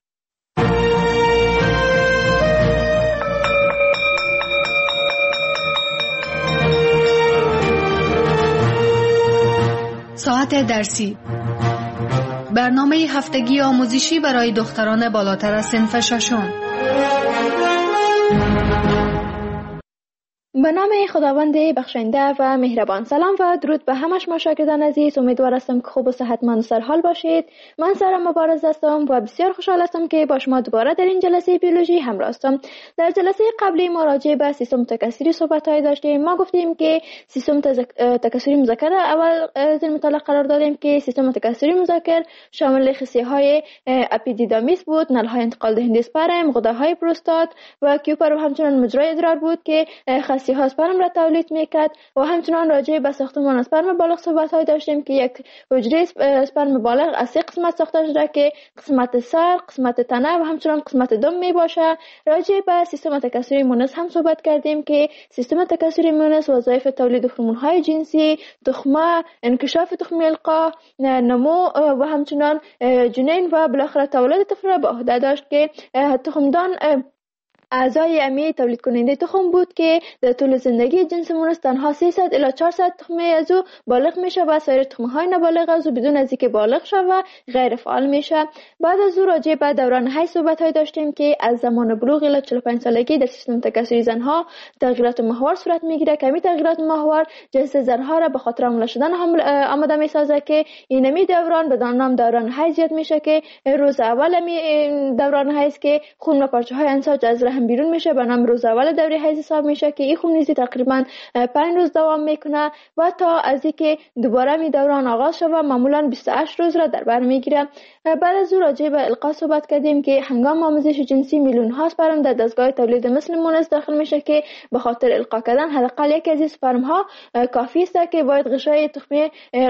ساعت درسی، برنامه هفتگی آموزشی برای دختران بالاتر از صنف ششم. به نام خداوند بخشنده و مهربان. سلام و درود به همه شما شاگردان عزیز. امیدوار هستم که خوب و صحتمند و سرحال باشید. من سارا مبارز هستم و بسیار خوشحال هستم که با شما دوباره در این جلسه بیولوژی همراه هستم. در جلسه قبلی ما راجع به سیستم تکثری صحبت‌های داشتیم. ما گفتیم که سیستم تکثری مذکر اول در مطالعه قرار دادیم که سیستم تکثری مذکر شامل خصیه‌های اپیدیدامیس بود، نل‌های انتقال دهنده اسپرم، غده‌های پروستات و کیوپر و همچنین مجرای ادرار بود که ها اسپرم را تولید میکرد و همچنان راجع به ساختمان اسپرم بالغ صحبت‌های داشتیم که یک حجره اسپرم بالغ از 3 قسمت ساخته شده که قسمت سر، قسمت تنه و همچنان قسمت دم میباشه. راجع به سیستم تکثری مونس هم صحبت کردیم که سیستم تکثری مونس وظایف تولید هورمون‌های جنسی، تخمه، انکشاف تخمه القاح، نمو و همچنان جنین و بالاخره تولد طفل را به عهده داشت که تخمدان اعضای امی تولید کننده تخم بود که در طول زندگی جنس مونس تنها 300 الی 400 تخمه از او بالغ میشه و سایر تخمه های نابالغ از او بدون از اینکه بالغ شود و غیر فعال میشه. بعد از او راجع به دوران حیض صحبت های داشتیم که از زمان بلوغ الی 45 سالگی در سیستم تکثری زنها تغییرات محور صورت میگیره که همین تغییرات محور جنس زنها را به خاطر حامله شدن آماده میسازه که اینمی دوران به نام دوران حیض یاد میشه که روز اول دوران حیض که خون و پارچه های انساج از رحم بیرون میشه به نام روز اول دوره حیض حساب میشه که این خون نیزی تقریبا 5 روز دوام میکنه و تا از اینکه دوباره می دوران آغاز شود معمولا 28 روز را در بر میگیره. بعد از او راجع به القا صحبت کردیم که هنگام آموزش جنسی میلیون ها اسپرم در دستگاه تولید مثل مونس داخل میشه که به خاطر القا کردن حداقل یکی از این اسپرم ها کافی است که باید غشای تخمه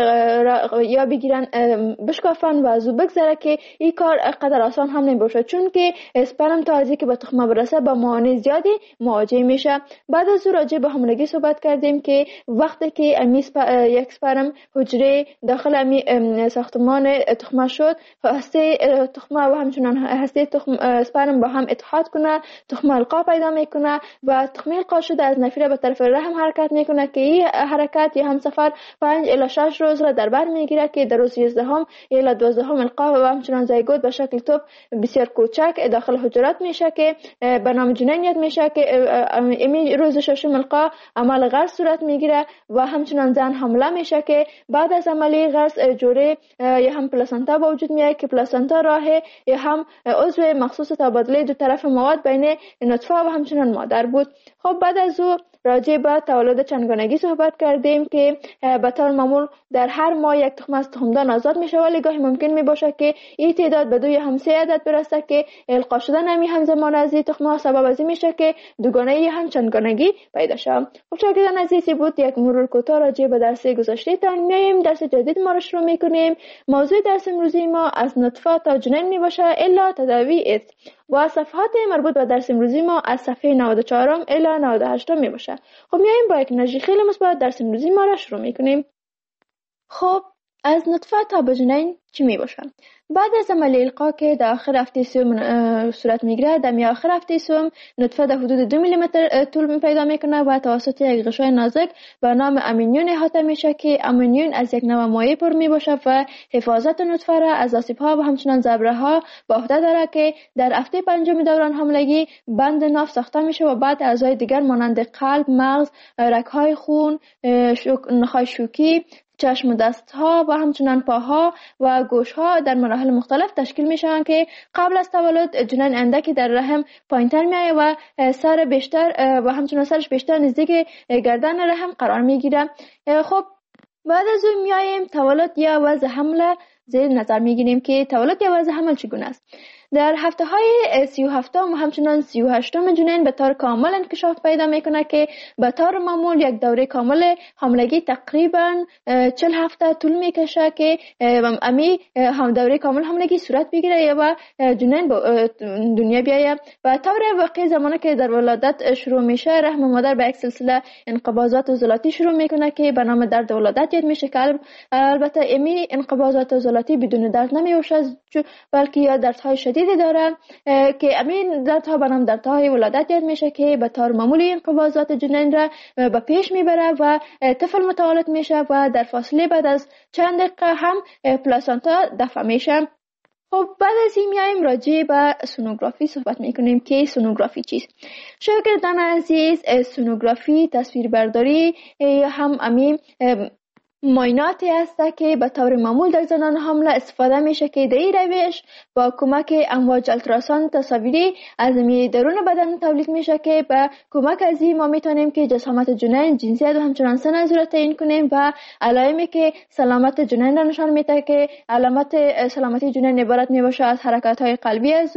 یا بگیرن بشکافن و از او بگذره که این کار قدر آسان هم نمیشه چون که اسپرم تا از اینکه به تخمه برسه با موانع زیادی مواجه میشه. بعد از او راجع به حاملگی صحبت کردیم که وقتی که یک اسپرم حجره داخل ساختمان تخمه شد هسته تخمه و همچنان هسته اسپرم با هم اتحاد کنه تخمه القا پیدا میکنه و تخمه القا شده از نفیره به طرف رحم حرکت میکنه که این حرکت یا هم سفر 5 الی 6 روز را در بر میگیره که در روز 11 الی 12 القا و همچنان زایگوت به شکل توپ بسیار کوچک داخل حجرات میشه که به نام جنین یاد میشه که امی روز ششم القا عمل غرس صورت میگیره و همچنان زن حامله میشه که بعد از عملی غرس جوره یا هم پلاسنتا با وجود میاد که پلاسنتا راه یا هم عضو مخصوص تبادله دو طرف مواد بین نطفه و همچنان مادر بود. خب بعد از او راجع به تولد چندگانگی صحبت کردیم که به طور معمول در هر ماه یک تخم از تخمدان آزاد میشه ولی گاهی ممکن میباشه که این تعداد به 2 یا هم 3 عدد برسه که القا شدن همی همزمان از این تخم ها سبب از این میشه که دوگانه یا هم چندگانگی پیدا شه. خب شاگردان عزیزی بود یک مرور کوتاه راجع به درس گذشته تان. میایم درس جدید ما را شروع میکنیم. موضوع درس امروزی ما از نطفه تا جنین میباشه الا تداوی ایدز و صفحات مربوط به درس امروزی ما از صفحه 94 الی 98 میباشه. خب میایم با یک انرژی خیلی مثبت درس امروزی ما را شروع میکنیم. خب از نطفه تا به جنین چی میباشه؟ بعد از عملی القا که در آخر هفته سوم صورت میگیره در آخر هفته سوم نطفه در حدود 2 میلیمتر طول پیدا میکنه و توسط یک غشای نازک به نام امینیون احاطه میشه که امینیون از یک نوع مایع پر میباشه و حفاظت نطفه را از آسیب‌ها و همچنان ضربه‌ها به عهده داره که در هفته پنجم دوران حاملگی بند ناف ساخته میشه و بعد اعضای دیگر مانند قلب، مغز، رگ‌های خون، نخاع شوکی، چشم و دست ها و همچنان پاها و گوش ها در مراحل مختلف تشکیل میشن که قبل از تولد جنین اندکی در رحم پایینتر میایه و سر بیشتر و همچنان سرش بیشتر نزدیک گردن رحم قرار میگیره. خب بعد از اون میاییم تولد یا وضع حمل زیر نظر میگیریم که تولد یا وضع حمل چگونه است. در هفته های 37 و همچنان 38 جنین به طور کامل انکشاف پیدا میکنه که به طور معمول یک دوره کامل حاملگی تقریبا 40 هفته طول میکشه که امی هم دوره کامل حاملگی صورت بگیره و جنین به دنیا بیایه و طور واقعی زمانی که در ولادت شروع میشه رحم مادر به یک سلسله انقباضات عضلاتی شروع میکنه که به نام درد ولادت یاد میشه که البته امی انقباضات عضلاتی بدون درد نمیوشه بلکه یا دردهای شدید داره که امین دردها به نام دردهای ولادت یاد میشه که به طور معمولی انقباضات جنین را به پیش میبره و طفل متولد میشه و در فاصله بعد از چند دقیقه هم پلاسنتا دفع میشه. خب بعد از این میایم راجع به سونوگرافی صحبت میکنیم که سونوگرافی چیست. شاگردان عزیز سونوگرافی تصویربرداری هم امین معایناتی است که به طور معمول در زنان حامله استفاده میشه که در این روش با کمک امواج التراساند تصاویری از درون بدن تولید میشه که با کمک از این ما میتونیم که جسامت جنین، جنسیت و همچنان سن از را تعیین کنیم و علائمی که سلامت جنین را نشان میده که علامت سلامتی جنین عبارت میباشه از حرکات های قلبی از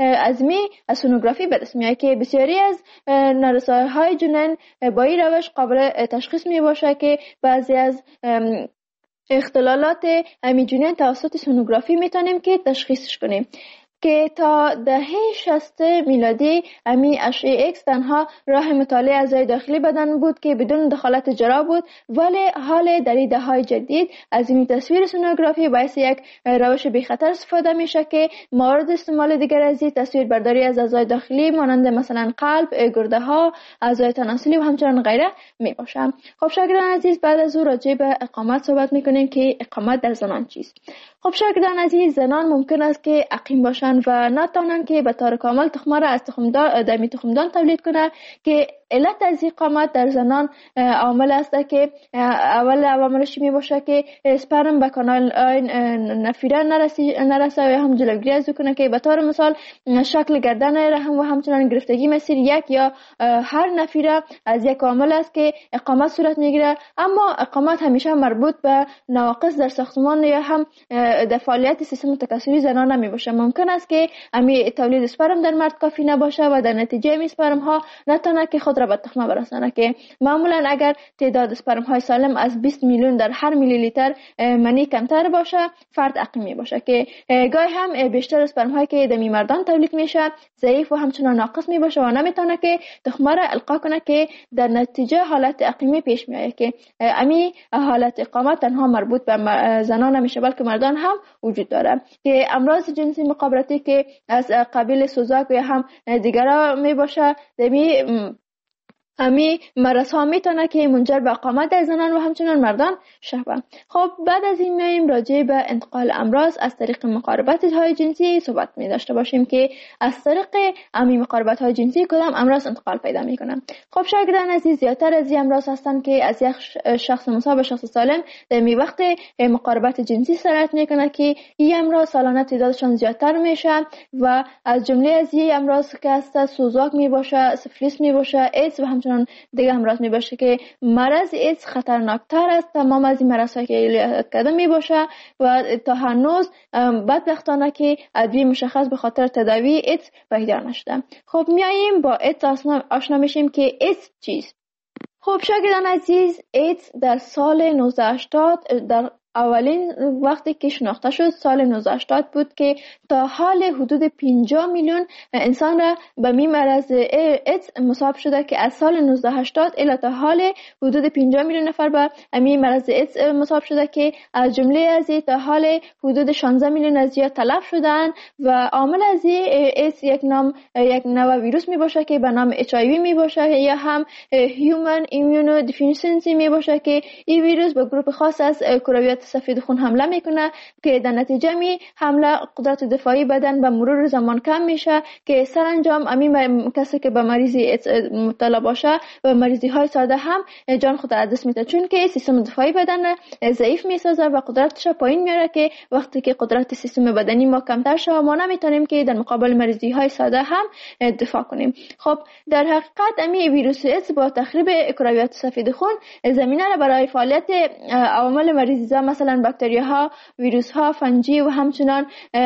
سونوگرافی به دست میاد که بسیاری از نارسایی های جنین با این روش قابل تشخیص میباشه که بعضی از اختلالات جنین توسط سونوگرافی میتونیم که تشخیصش کنیم. که تا دهه 60 میلادی امی اشعه ایکس تنها راه مطالعه اعضای داخلی بدن بود که بدون دخالت جراح بود، ولی حال در این دهه‌های جدید از این تصویر سونوگرافی باعث یک روش بی خطر استفاده میشه که مورد استعمال دیگر از این تصویر برداری از اعضای داخلی مانند مثلا قلب، گرده ها، اعضای تناسلی و همچنان غیره می باشه. خب شاگردان عزیز، بعد از او راجع به اقامت صحبت میکنیم که اقامت در زنان چیست. خب شاگردان عزیز، زنان ممکن است که عقیم باشند و نتوانند که به طور کامل تخمه را از تخمدان تولید کنند که علت از اقامت در زنان عامل است که اول عواملش می باشه که اسپرم به کانال نفیره نرسه و هم جلوگیری از کنه که به طور مثال شکل گردن رحم و همچنان گرفتگی مسیر یک یا هر نفیره از یک عامل است که اقامت صورت میگیره. اما اقامت همیشه مربوط به نواقص در ساختمان یا هم در فعالیت سیستم تکثری زنان نمی باشه. ممکن است که امی تولید اسپرم در مرد کافی نباشه و در نتیجه امی اسپرم ها نتونه که خود را به تخمه برسانه که معمولا اگر تعداد اسپرم های سالم از 20 میلیون در هر میلی لیتر منی کمتر باشه فرد عقیمی باشه که گاهی هم بیشتر اسپرم هایی که در مردان تولید میشه ضعیف و همچنان ناقص می باشه و نمیتونه که تخمه را القا کنه که در نتیجه حالت عقیمی پیش میاد که امی حالت اقامت تنها مربوط به زنان نمیشه بلکه مردان هم وجود داره که امراض جنسی مخابراتی که از قبیل سوزاک یا هم دیگرها می باشه امی مرض ها میتونه که منجر به اقامت در زنان و همچنان مردان شوه. خب بعد از این میایم راجع به انتقال امراض از طریق مقاربت های جنسی صحبت می داشته باشیم که از طریق امی مقاربت های جنسی کدام امراض انتقال پیدا میکنن. خب شاگردان عزیز، زیادتر از این امراض هستند که از یک شخص مصاب به شخص سالم در می وقت مقاربت جنسی سرایت میکنه که این امراض سالانه تعدادشان زیادتر میشه و از جمله از این امراض که هست سوزاک می باشه، سفلیس می باشه، ایدز و دیگه امراض می باشه که مرض ایدز خطرناکتر است تمام از این مرض هایی که یاد کرده می باشه و تا هنوز بدبختانه که ادویه مشخص به خاطر تداوی ایدز پیدا نشده. خب میاییم با ایدز آشنا میشیم که ایدز چیست. خب شاگردان عزیز، ایدز در سال 1980 در اولین وقتی که شناخته شد سال 1980 بود که تا حال حدود 50 میلیون انسان را به می مرض ایدز مصاب شده که از سال 1980 الی تا حال حدود 50 میلیون نفر به می مرض ایدز مصاب شده که از جمله از تا حال حدود 16 میلیون از یا تلف شدن و عامل از ایدز یک نوع ویروس می باشه که به نام HIV می باشه یا هم Human Immunodeficiency می باشه که این ویروس به گروه خاص از کرویات سفید خون حمله میکنه که در نتیجه می حمله قدرت دفاعی بدن به مرور زمان کم میشه که سرانجام امی کسی که به مریضی مبتلا باشه و مریضی های ساده هم جان خود از دست میده چون که سیستم دفاعی بدن ضعیف میسازه و قدرتش پایین میاره که وقتی که قدرت سیستم بدنی ما کمتر شه ما نمیتونیم که در مقابل مریضی های ساده هم دفاع کنیم. خب در حقیقت امی ویروس ایدز با تخریب کرویات سفید خون زمینه را برای فعالیت عوامل مریضی مثلا باکتری ها، ویروس ها، فنجی و همچنان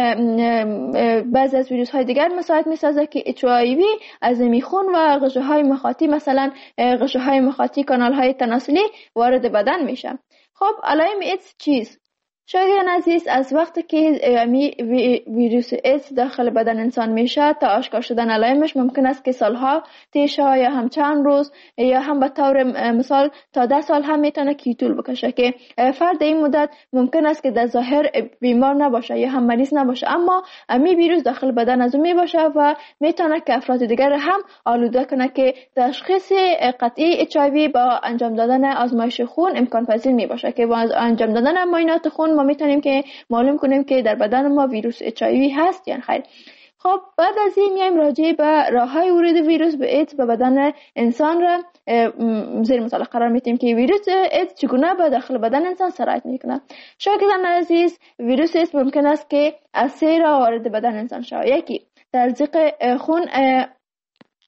بعضی از ویروس های دیگر مساعد میسازه که HIV از خون و غشا های مخاطی مثلا غشا های مخاطی کانال های تناسلی وارد بدن میشه. خب علائم ایدز چیست؟ شاگردان عزیز، از وقتی که ویروس ایدز داخل بدن انسان میشه تا آشکار شدن علائمش ممکن است که سالها طی شه یا هم چند روز یا هم به طور مثال تا 10 سال هم میتونه که طول بکشه که فرد این مدت ممکن است که در ظاهر بیمار نباشه یا هم مریض نباشه اما امی ویروس داخل بدن از اون میباشه و میتونه که افراد دیگر هم آلوده کنه که تشخیص قطعی HIV با انجام دادن آزمایش خون امکان پذیر میباشه که با انجام دادن معاینات خون ما میتونیم که معلوم کنیم که در بدن ما ویروس HIV هست یا خیر. خب بعد از این میایم راجع به راههای ورود ویروس به ایدز به بدن انسان را زیر مطالعه قرار میدیم که ویروس ایدز چگونه به داخل بدن انسان سرایت میکنه. شاگردان عزیز، ویروس ایدز ممکن است که از 3 راه وارد بدن انسان شود. یکی تزریق خون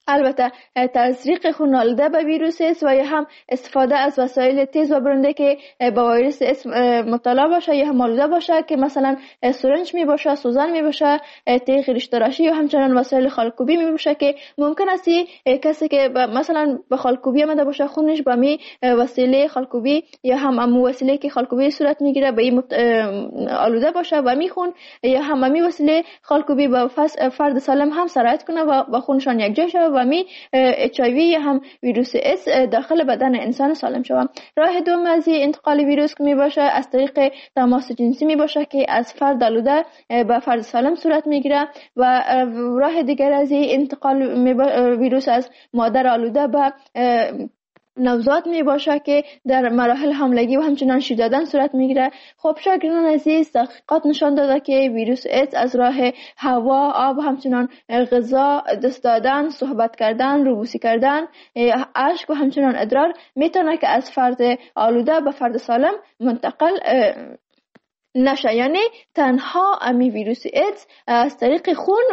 البته تزریق خون آلوده به ویروس ایدز و یا هم استفاده از وسایل تیز و برنده که با ویروس ایدز مبتلا باشه یا هم آلوده باشه که مثلا سرنج می باشه، سوزن می باشه، تیغ ریش‌تراشی یا همچنان وسایل خالکوبی می باشه که ممکن است کسی که مثلا به خالکوبی آمده باشه خونش با می وسیله خالکوبی یا هم وسیله که خالکوبی صورت میگیره به این آلوده باشه و می خون یا هم می وسیله خالکوبی با فرد سالم هم سرایت کنه و با خونشان یک جا شود و می HIV یا هم ویروس ایدز داخل بدن انسان سالم شود. راه دوم از انتقال ویروس که می باشه از طریق تماس جنسی می باشه که از فرد آلوده به فرد سالم صورت میگیره و راه دیگر از انتقال ویروس از مادر آلوده به نوزاد می باشه که در مراحل حاملگی و همچنان شیر دادن صورت میگیره. خب شاگردان عزیز، تحقیقات نشان داده که ویروس ایدز از راه هوا، آب، همچنان غذا، دست دادن، صحبت کردن، روبوسی کردن، اشک و همچنان ادرار میتونه که از فرد آلوده به فرد سالم منتقل نشه. یعنی تنها امی ویروس ایدز از طریق خون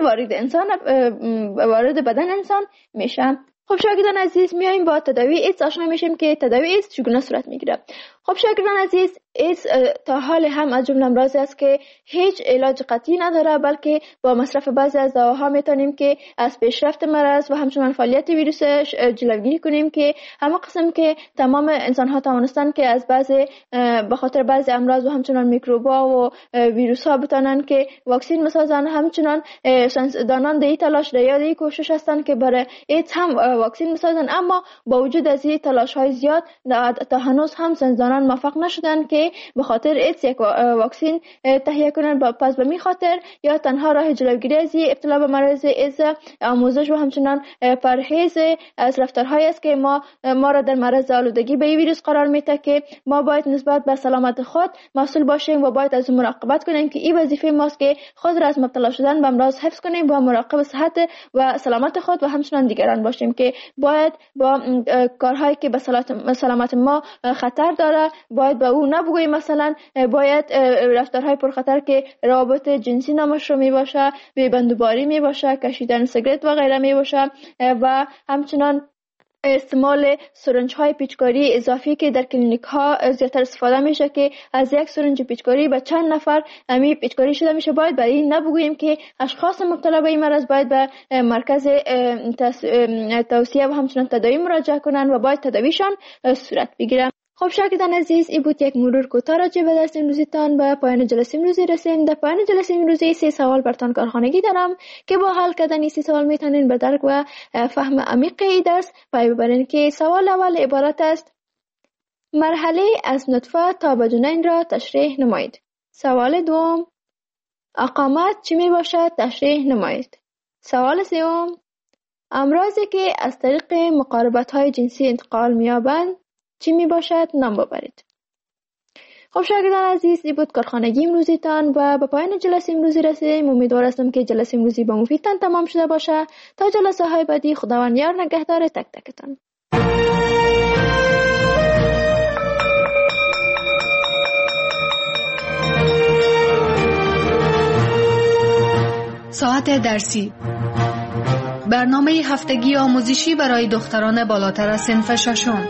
وارد بدن انسان میشه. خب شاگردان عزیز، میایم با تداوی ایدز آشنا میشیم که تداوی ایدز چگونه صورت میگیره. خب شاگردان عزیز، ایدز تا حال هم از جمله امراضی است که هیچ علاج قطعی نداره، بلکه با مصرف بعضی از دواها میتونیم که از پیشرفت مرض و همچنان فعالیت ویروسش جلوگیری کنیم که همه قسم که تمام انسان ها توانستن که از به خاطر بعضی امراض و همچنان میکروبا و ویروس ها بتونن که واکسین مسازن. همچنان ساینسدانان در تلاش در کوشش هستن که برای ایدز هم واکسین مسازن، اما با وجود از این تلاش های زیاد تا هنوز هم ساینسدانان موفق نشدن که به خاطر ایدز یک واکسین تهیه کنن. پس به می خاطر یا تنها راه جلوگیری از ابتلا به مرض ایدز آموزش و همچنان پرهیز از رفتارهایی است که ما را در معرض آلودگی به ویروس قرار میده که ما باید نسبت به سلامت خود مسئول باشیم و باید از مراقبت کنیم که این وظیفه ماست که خود را از مبتلا شدن به امراض حفظ کنیم و مراقب صحت و سلامت خود و همچنان دیگران باشیم که باید با کارهایی که به سلامت ما خطر داره باید به او نبگوییم. مثلا باید رفتارهای پرخطر که روابط جنسی نامش رو می باشه، بندوباری می باشه، کشیدن سیگرت و غیره می باشه و همچنان استعمال سرنج های پیچکاری اضافی که در کلینیک ها زیادتر استفاده میشه که از یک سرنج پیچکاری به چند نفر امی پیچکاری شده میشه. باید برای این نبگوییم که اشخاص مبتلا به این مرض باید به مرکز توصیه و همچنان تداوی مراجعه کنن و باید تداویشان صورت بگیره. خب شاگردان عزیز، این بود یک مرور کوتاه راجع به درس امروزیتان. به پایان جلسه امروزی رسیم. در پایان جلسه امروزی 3 سوال برتان کارخانگی دارم که با حل کردن این 3 سوال میتونین به درک و فهم عمیق این درس پی ببرین که سوال اول عبارت است: مرحله از نطفه تا به جنین را تشریح نمایید. سوال دوم: اقامت چی می باشد تشریح نمایید. سوال سوم: امراضی که از طریق مقاربت های جنسی انتقال می‌یابند چی می باشد نام ببرید. خب شاگردان عزیز، این بود کارخانگی امروزیتان و به پایان جلسه امروزی رسیدیم. امیدوار هستم که جلسه امروزی با مفیدتان تمام شده باشه. تا جلسه های بعدی، خداوند یار نگهدار تک تکتان. ساعت درسی، برنامه هفتگی آموزشی برای دختران بالاتر از صنف ششم.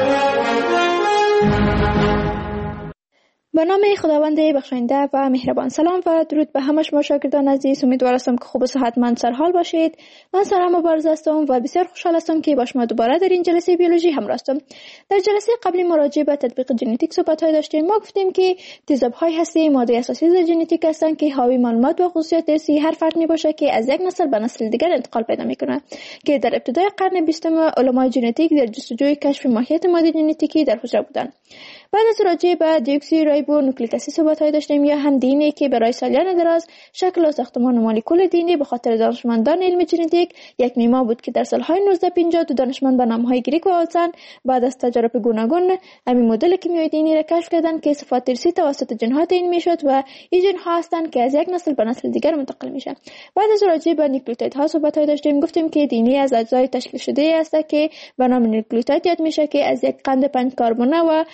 به نام خداوند بخشاینده و مهربان. سلام و درود به همه شما شاگردان عزیز. امیدوار هستم که خوب و صحتمند سرحال باشید. من سارا مبارز هستم و بسیار خوشحال هستم که با شما دوباره در این جلسه بیولوژی همراه هستم. در جلسه قبلی راجع به تطبیق ژنتیک صحبت‌های داشتیم. ما گفتیم که تیزاب‌های هستی ماده اساسی ژنتیک هستند که حاوی معلومات و خصوصیات ارثی هر فرد میباشه که از یک نسل به نسل دیگر انتقال پیدا میکنه که در ابتدای قرن 20 علمای ژنتیک در جستجوی کشف ماهیت ماده ژنتیکی در حجره بودند. بعد از راجع به دیوکسی رایبو نوکلیک اسید صحبت‌های داشتیم یا هم دی ان ای که برای سالیان دراز شکل و ساختمان مولکول دی ان ای به خاطر دانشمندان علم ژنتیک یک معما بود که در سال‌های 1950 دو دانشمند به نام‌های گریک و آلسن بعد از تجارب گوناگون همین مدل کیمیایی دی ان ای را کشف کردند که صفات ارثی توسط ژن‌ها تعیین می‌شد و این ژن‌ها هستند که از یک نسل به نسل دیگر منتقل میشه. بعد از راجع به نیوکلیوتیدها صحبت‌های داشتیم. گفتیم که دی ان ای از اجزای تشکیل شده است که به نام نیوکلیوتید یاد میشه که از یک قند 5 کربونه و همچنین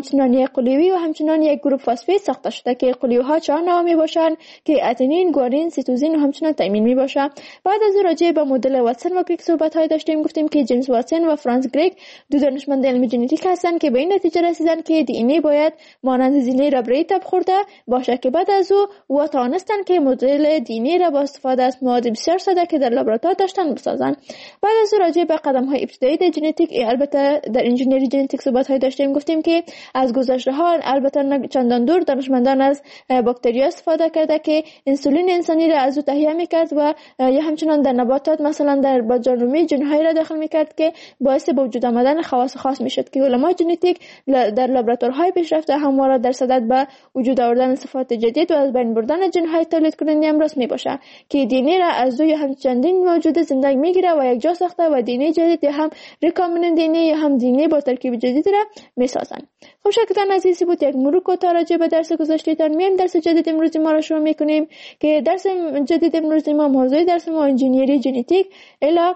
همچنان یک قلیوی و همچنان یک گروپ فسفید ساخته شده که قلیوها 4 نوع می باشند که اتنین، گوارین، سیتوزین و همچنان تیمین می باشد. بعد از راجع به مدل واتسون و کریک صحبت های داشتیم، گفتیم که جیمز واتسون و فرانس کریک دو دانشمند علم ژنتیک هستند که به این نتیجه رسیدند که دی ان ای باید مانند زینه ربرایی تب خورده باشه که بعد از او توانستند که مدل دی ان ای را با استفاده از مواد بسیار ساده که در لابراتوار داشتن بسازند. بعد از راجع به قدم های ابتدایی در ژنتیک، البته در انجینری ژنتیک صحبت های داشتیم، گفتیم که از گذشته ها البته نه چندان دور دانشمندان از باکتریا استفاده کرده که انسولین انسانی را از او تهیه میکرد و یا همچنان در نباتات مثلا در باجانرومی ژن‌های را داخل میکرد که باعث به وجود آمدن خواص خاص میشد که علمای ژنتیک در لابراتوارهای پیشرفته همواره در صدد به وجود آوردن صفات جدید و از بین بردن ژن‌های تولید کننده امراض میباشه که دی ان ای را از روی هم چندین موجود زنده میگیره و یک جا ساخته و دی ان ای جدید یا هم ریکامبیننت دی ان ای یا هم دی ان ای با ترکیب جدید را میسازند. خب شاگردان عزیزی بود یک مرور کوتاه راجع به درس گذشته‌تان. میایم درس جدید امروزی ما را شروع میکنیم که درس جدید امروزی ما موضوع درس ما انجینری ژنتیک الی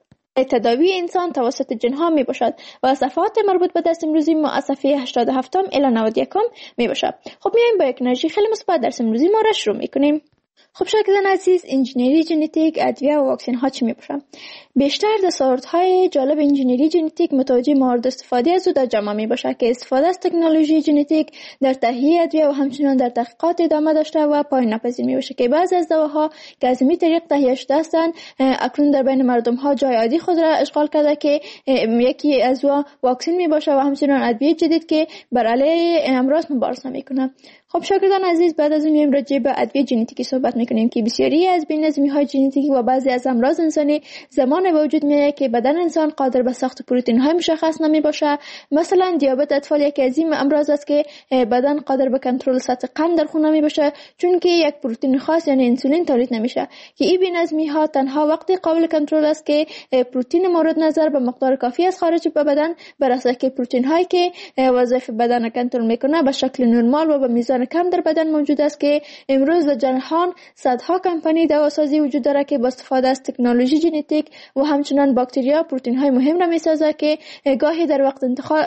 تداوی انسان توسط جنها می باشد و صفحات مربوط به درس امروزی ما از صفحه 87 الی 91 می باشد. خب میایم با یک انرژی خیلی مثبت درس امروزی ما را شروع میکنیم. خب شاگردان عزیز، انجینری ژنتیک، ادویه و واکسن ها چی میباشن؟ بیشتر دستاوردهای جالب انجینری ژنتیک متوجه مورد استفاده از او در جامعه میباشه که استفاده از تکنولوژی ژنتیک در تهیه ادویه و همچنین در تحقیقات ادامه داشته و پایان ناپذیر میباشه که بعضی از دواها که از این طریق تهیه شده هستند اکنون در بین مردم ها جای عادی خود را اشغال کرده که یکی از واکسن میباشه و همچنین ادویه جدید که بر علیه امراض مبارزه میکنه. خب شاگردان عزیز، بعد از این میایم راجع به ادویه ژنتیکی صحبت میکنیم که بسیاری از بی‌نظمی‌های ژنتیکی و بعضی از امراض انسانی زمان به وجود میاد که بدن انسان قادر به ساخت پروتئین‌های مشخص نمیباشه. مثلا دیابت اطفال یکی از این امراض است که بدن قادر به کنترل سطح قند در خون نمیباشه چون که یک پروتئین خاص یعنی انسولین تولید نمیشه که این بی‌نظمی‌ها تنها وقتی قابل کنترل است که پروتئین مورد نظر به مقدار کافی از خارج به بدن برسه که پروتئین‌هایی که وظایف بدن را کنترل میکنه به شکل نرمال و به میزان کم در بدن موجود است که امروز در جهان صدها کمپانی دواسازی وجود داره که با استفاده از تکنولوژی ژنتیک و همچنین باکتریا پروتئین‌های مهم را میسازه که گاهی در وقت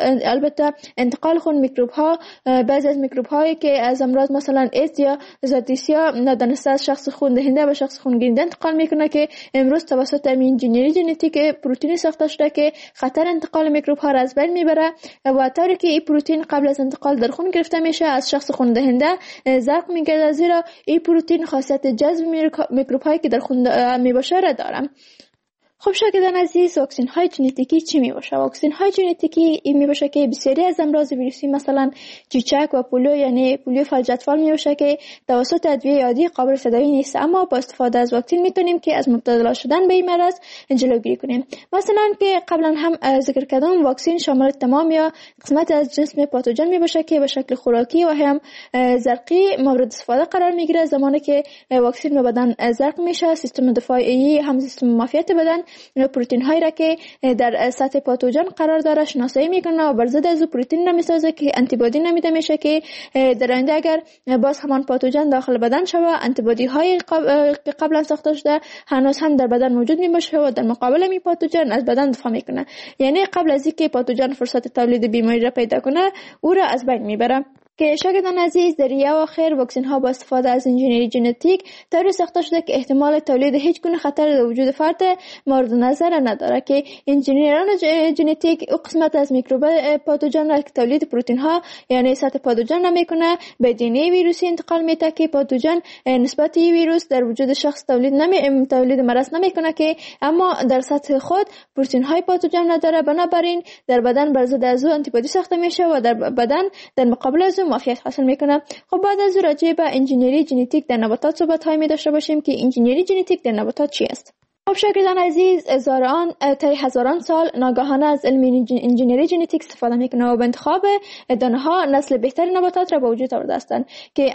انتقال خون میکروب ها بعضی از میکروب هایی که از امراض مثلا ایدز یا زدیسیا ندانسته از شخص خون دهنده به شخص خون گیرنده انتقال میکنه که امروز توسط انجینری ژنتیک پروتئین ساخته شده که خطر انتقال میکروب ها را از بین میبره و طوری که این پروتئین قبل از انتقال در خون گرفته میشه از شخص خون دهنده زرق میگرده زیرا این پروتئین خاصیت جذب میکروب هایی که در خون میباشه را داره. خب شاگردان عزیز، واکسن های ژنتیکی چی میباشه؟ واکسن های ژنتیکی این میباشه که بسیاری از امراض ویروسی مثلا چیچک و پولیو یعنی پولیو فلج اطفال میباشه که توسط ادویه عادی قابل تداوی نیست، اما با استفاده از واکسن میتونیم که از مبتلا شدن به این مرض جلوگیری کنیم. مثلا که قبلا هم ذکر کردم واکسن شامل تمام یا قسمت از جسم پاتوژن میباشه که به شکل خوراکی و هم زرقی مورد استفاده قرار میگیره. زمانی که واکسن به بدن زرق میشه سیستم دفاعی هم سیستم معافیت بدن پروتئین هایی را که در سطح پاتوژن قرار داره شناسایی میکنه و بر ضد از پروتئین را میسازه که آنتیبادی نمیده میشه که در آینده اگر باز همان پاتوژن داخل بدن شوه آنتیبادی های که قبلا ساخته شده هنوز هم در بدن موجود میباشه و در مقابل می پاتوژن از بدن دفاع میکنه، یعنی قبل از اینکه پاتوژن فرصت تولید بیماری را پیدا کنه او را از بین میبره. که شاگردان عزیز، در اواخر واکسن ها با استفاده از انجینری ژنتیک طوری ساخته شده که احتمال تولید هیچ گونه خطر در وجود فرد مورد نظر نداره که انجینران ژنتیک او قسمت از میکروب پاتوژن را که تولید پروتئین ها یعنی سطح پاتوژن را میکنه به دی ان ای ویروسی انتقال میده که پاتوژن نسبت ویروس در وجود شخص تولید مرض نمیکنه که اما در سطح خود پروتئین های پاتوژن نداره، بنابراین در بدن بر ضد از آنتیبادی ساخته میشه و در بدن در مقابل از معافیت حاصل میکنه. خب بعد از راجع به انجینری ژنتیک در نباتات صحبت های می داشته باشیم که انجینری ژنتیک در نباتات چی است؟ خب شاگردان عزیز، هزاران سال ناگهانه از علم انجینری ژنتیک استفاده میکنه و به انتخاب دانه ها نسل بهتری نباتات را به وجود آورده هستند که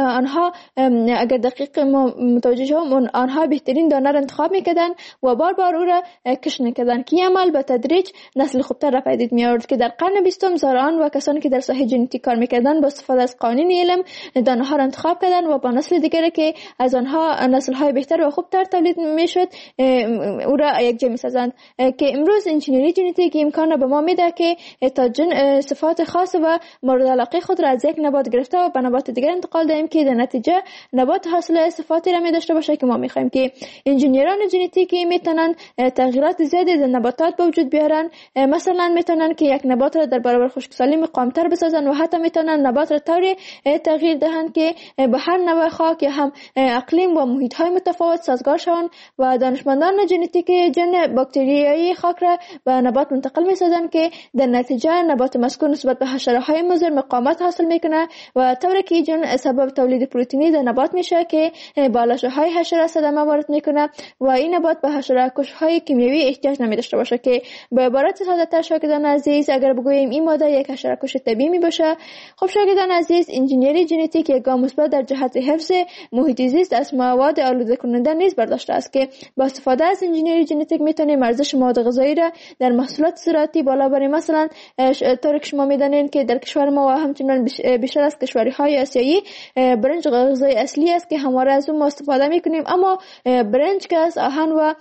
اگر دقیق متوجه شوم آنها بهترین دانه را انتخاب میکردن و بار بار او را کشت میکردن که عمل به تدریج نسل خوبتر را پدید میآورد که در قرن 20 زارعان و کسانی که در ساحه ژنتیک کار میکردن با استفاده از قوانین علم دانه ها را انتخاب کردن و با نسل دیگری که از آنها نسل های بهتر و خوبتر تولید میشد او را یک جا می‌سازند که امروز انجینری ژنتیک امکان به ما میده که تا صفات خاص و مورد علاقه خود را از یک نبات گرفته و به نبات دیگر انتقال دهیم که در نتیجه نبات حاصل صفاتی را می داشته باشه که ما می‌خوایم. که انجینران ژنتیکی میتونن تغییرات زیادی در نباتات به وجود بیارن. مثلا میتونن که یک نبات را در برابر خشکسالی مقاوم‌تر بسازن و حتی میتونن نبات را طوری تغییر دهند که به هر نوع خاک یا هم اقلیم و محیط‌های متفاوت سازگار شوند و دانشمندان ژنتیک ژن باکتریایی خاک را به نبات منتقل می‌سازند که در نتیجه نبات مذکور نسبت به حشره‌های مضر مقاومت حاصل میکنه و طوری که ژن سبب تولید پروتئینی در نبات میشه که با لاشه‌های حشره صدمه وارد میکنه و این نبات به حشره‌کش‌های کیمیایی احتیاج نمی‌داشته باشه. که به عبارت ساده‌تر شاگردان عزیز اگر بگوییم این ماده یک حشره‌کش طبیعی میباشه. خب شاگردان عزیز، انجینری ژنتیک یک گام مثبت در جهت حفظ محیط زیست از مواد آلوده کننده نیز برداشته است که با استفاده از انجینری ژنتیک میتونیم ارزش مواد غذایی را در محصولات زراعتی بالا بریم. مثلا طوری که شما میدانین که در کشور ما و همچنین بیشتر از کشورهای آسیایی برنج غذای اصلی است که همواره از اون استفاده میکنیم، اما برنج که از آهن و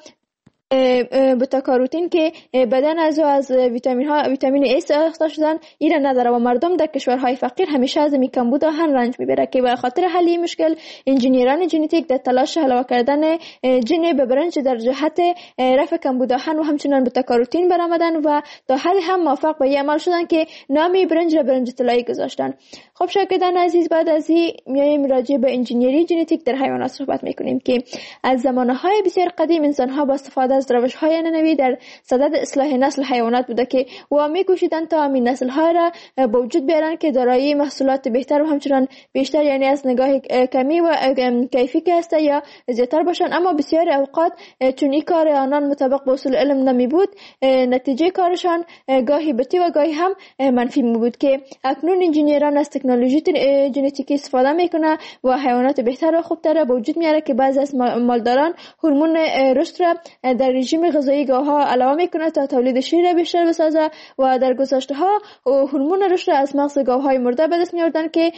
بتا کاروتین که بدن از ویتامین ای ساخته شدن این نداره و مردم در کشورهای فقیر همیشه از کمبود آهن رنج میبره. که به خاطر حل این مشکل انجینران ژنتیک در تلاش علاوه کردن ژن به برنج در جهت رفع کمبود آهن و همچنین بتا کاروتین برآمدن و تا حدی هم موفق به این عمل شدن که نام برنج را برنج طلایی گذاشتن. خب شاگردان عزیز، بعد از این میایم راجع به انجینری ژنتیک در حیوانات صحبت میکنیم که از زمانهای بسیار قدیم انسان‌ها با استفاده از روش‌های ننوی در صدد اصلاح نسل حیوانات بوده که و می‌کوشیدند تا همین نسل‌ها را به وجود بیارن که دارای محصولات بهتر و همچنین بیشتر، یعنی از نگاه کمی و کیفی که هست یا زیادتر باشن. اما بسیار اوقات چون این کار آنان مطابق با اصول علم نمی بود، نتیجه کارشان گاهی بتی و گاهی هم منفی می بود. که اکنون انجینران از تکنولوژی ژنتیکی استفاده میکنه و حیوانات بهتر و خوبتر به وجود میاره که بعضی از مالداران هورمون رشد را در رژیم غذایی گاه‌ها علاوه میکنه تا تولید شیر بیشتر بسازه و در گذشته‌ها هورمون رشد را از مغز گاوهای مرده به دست می‌آوردن که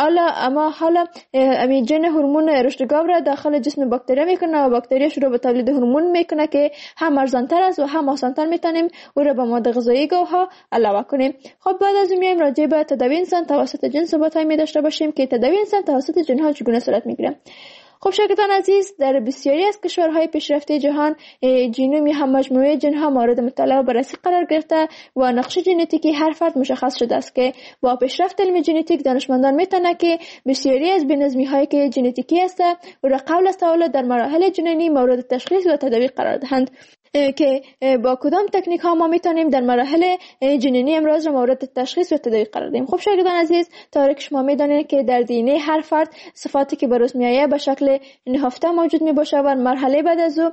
حالا همین ژن هورمون رشد گاو را داخل جسم باکتری میکنه و باکتری شروع به تولید هورمون میکنه که هم ارزان‌تر است و هم آسان‌تر میتونیم او را به ماده غذایی گاوها علاوه کنیم. خب بعد از میایم راجع به تداوی انسان توسط جن صحبت‌های می‌داشته باشیم که تداوی انسان توسط جن‌ها چگونه صورت می‌گیره. خب شاگردان عزیز، در بسیاری از کشورهای پیشرفته جهان ژنوم یا هم مجموعه ژن‌ها مورد مطالعه و بررسی قرار گرفته و نقش ژنتیکی هر فرد مشخص شده است. که با پیشرفت علم ژنتیک دانشمندان میتونن که بسیاری از بی‌نظمی‌هایی که ژنتیکی است و را قبل از تولد در مراحل جنینی مورد تشخیص و تداوی قرار دهند. که با کدام تکنیک ها ما میتونیم در مراحل جنینی امراض را مورد تشخیص و تداوی قرار دهیم. خب شاگردان عزیز، طوری که شما میدانید که در دی هر فرد صفاتی که بروز میآید به شکل نهفته موجود میباشه و مرحله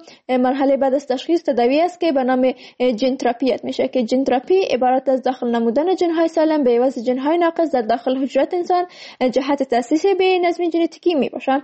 بعد از تشخیص تداوی است که به نام ژن تراپی میشه. که ژن تراپی عبارت از داخل نمودن ژن‌های سالم به عوض ژن‌های ناقص در داخل حجرات انسان جهت تاسیس به نظم ژنتیکی میباشه.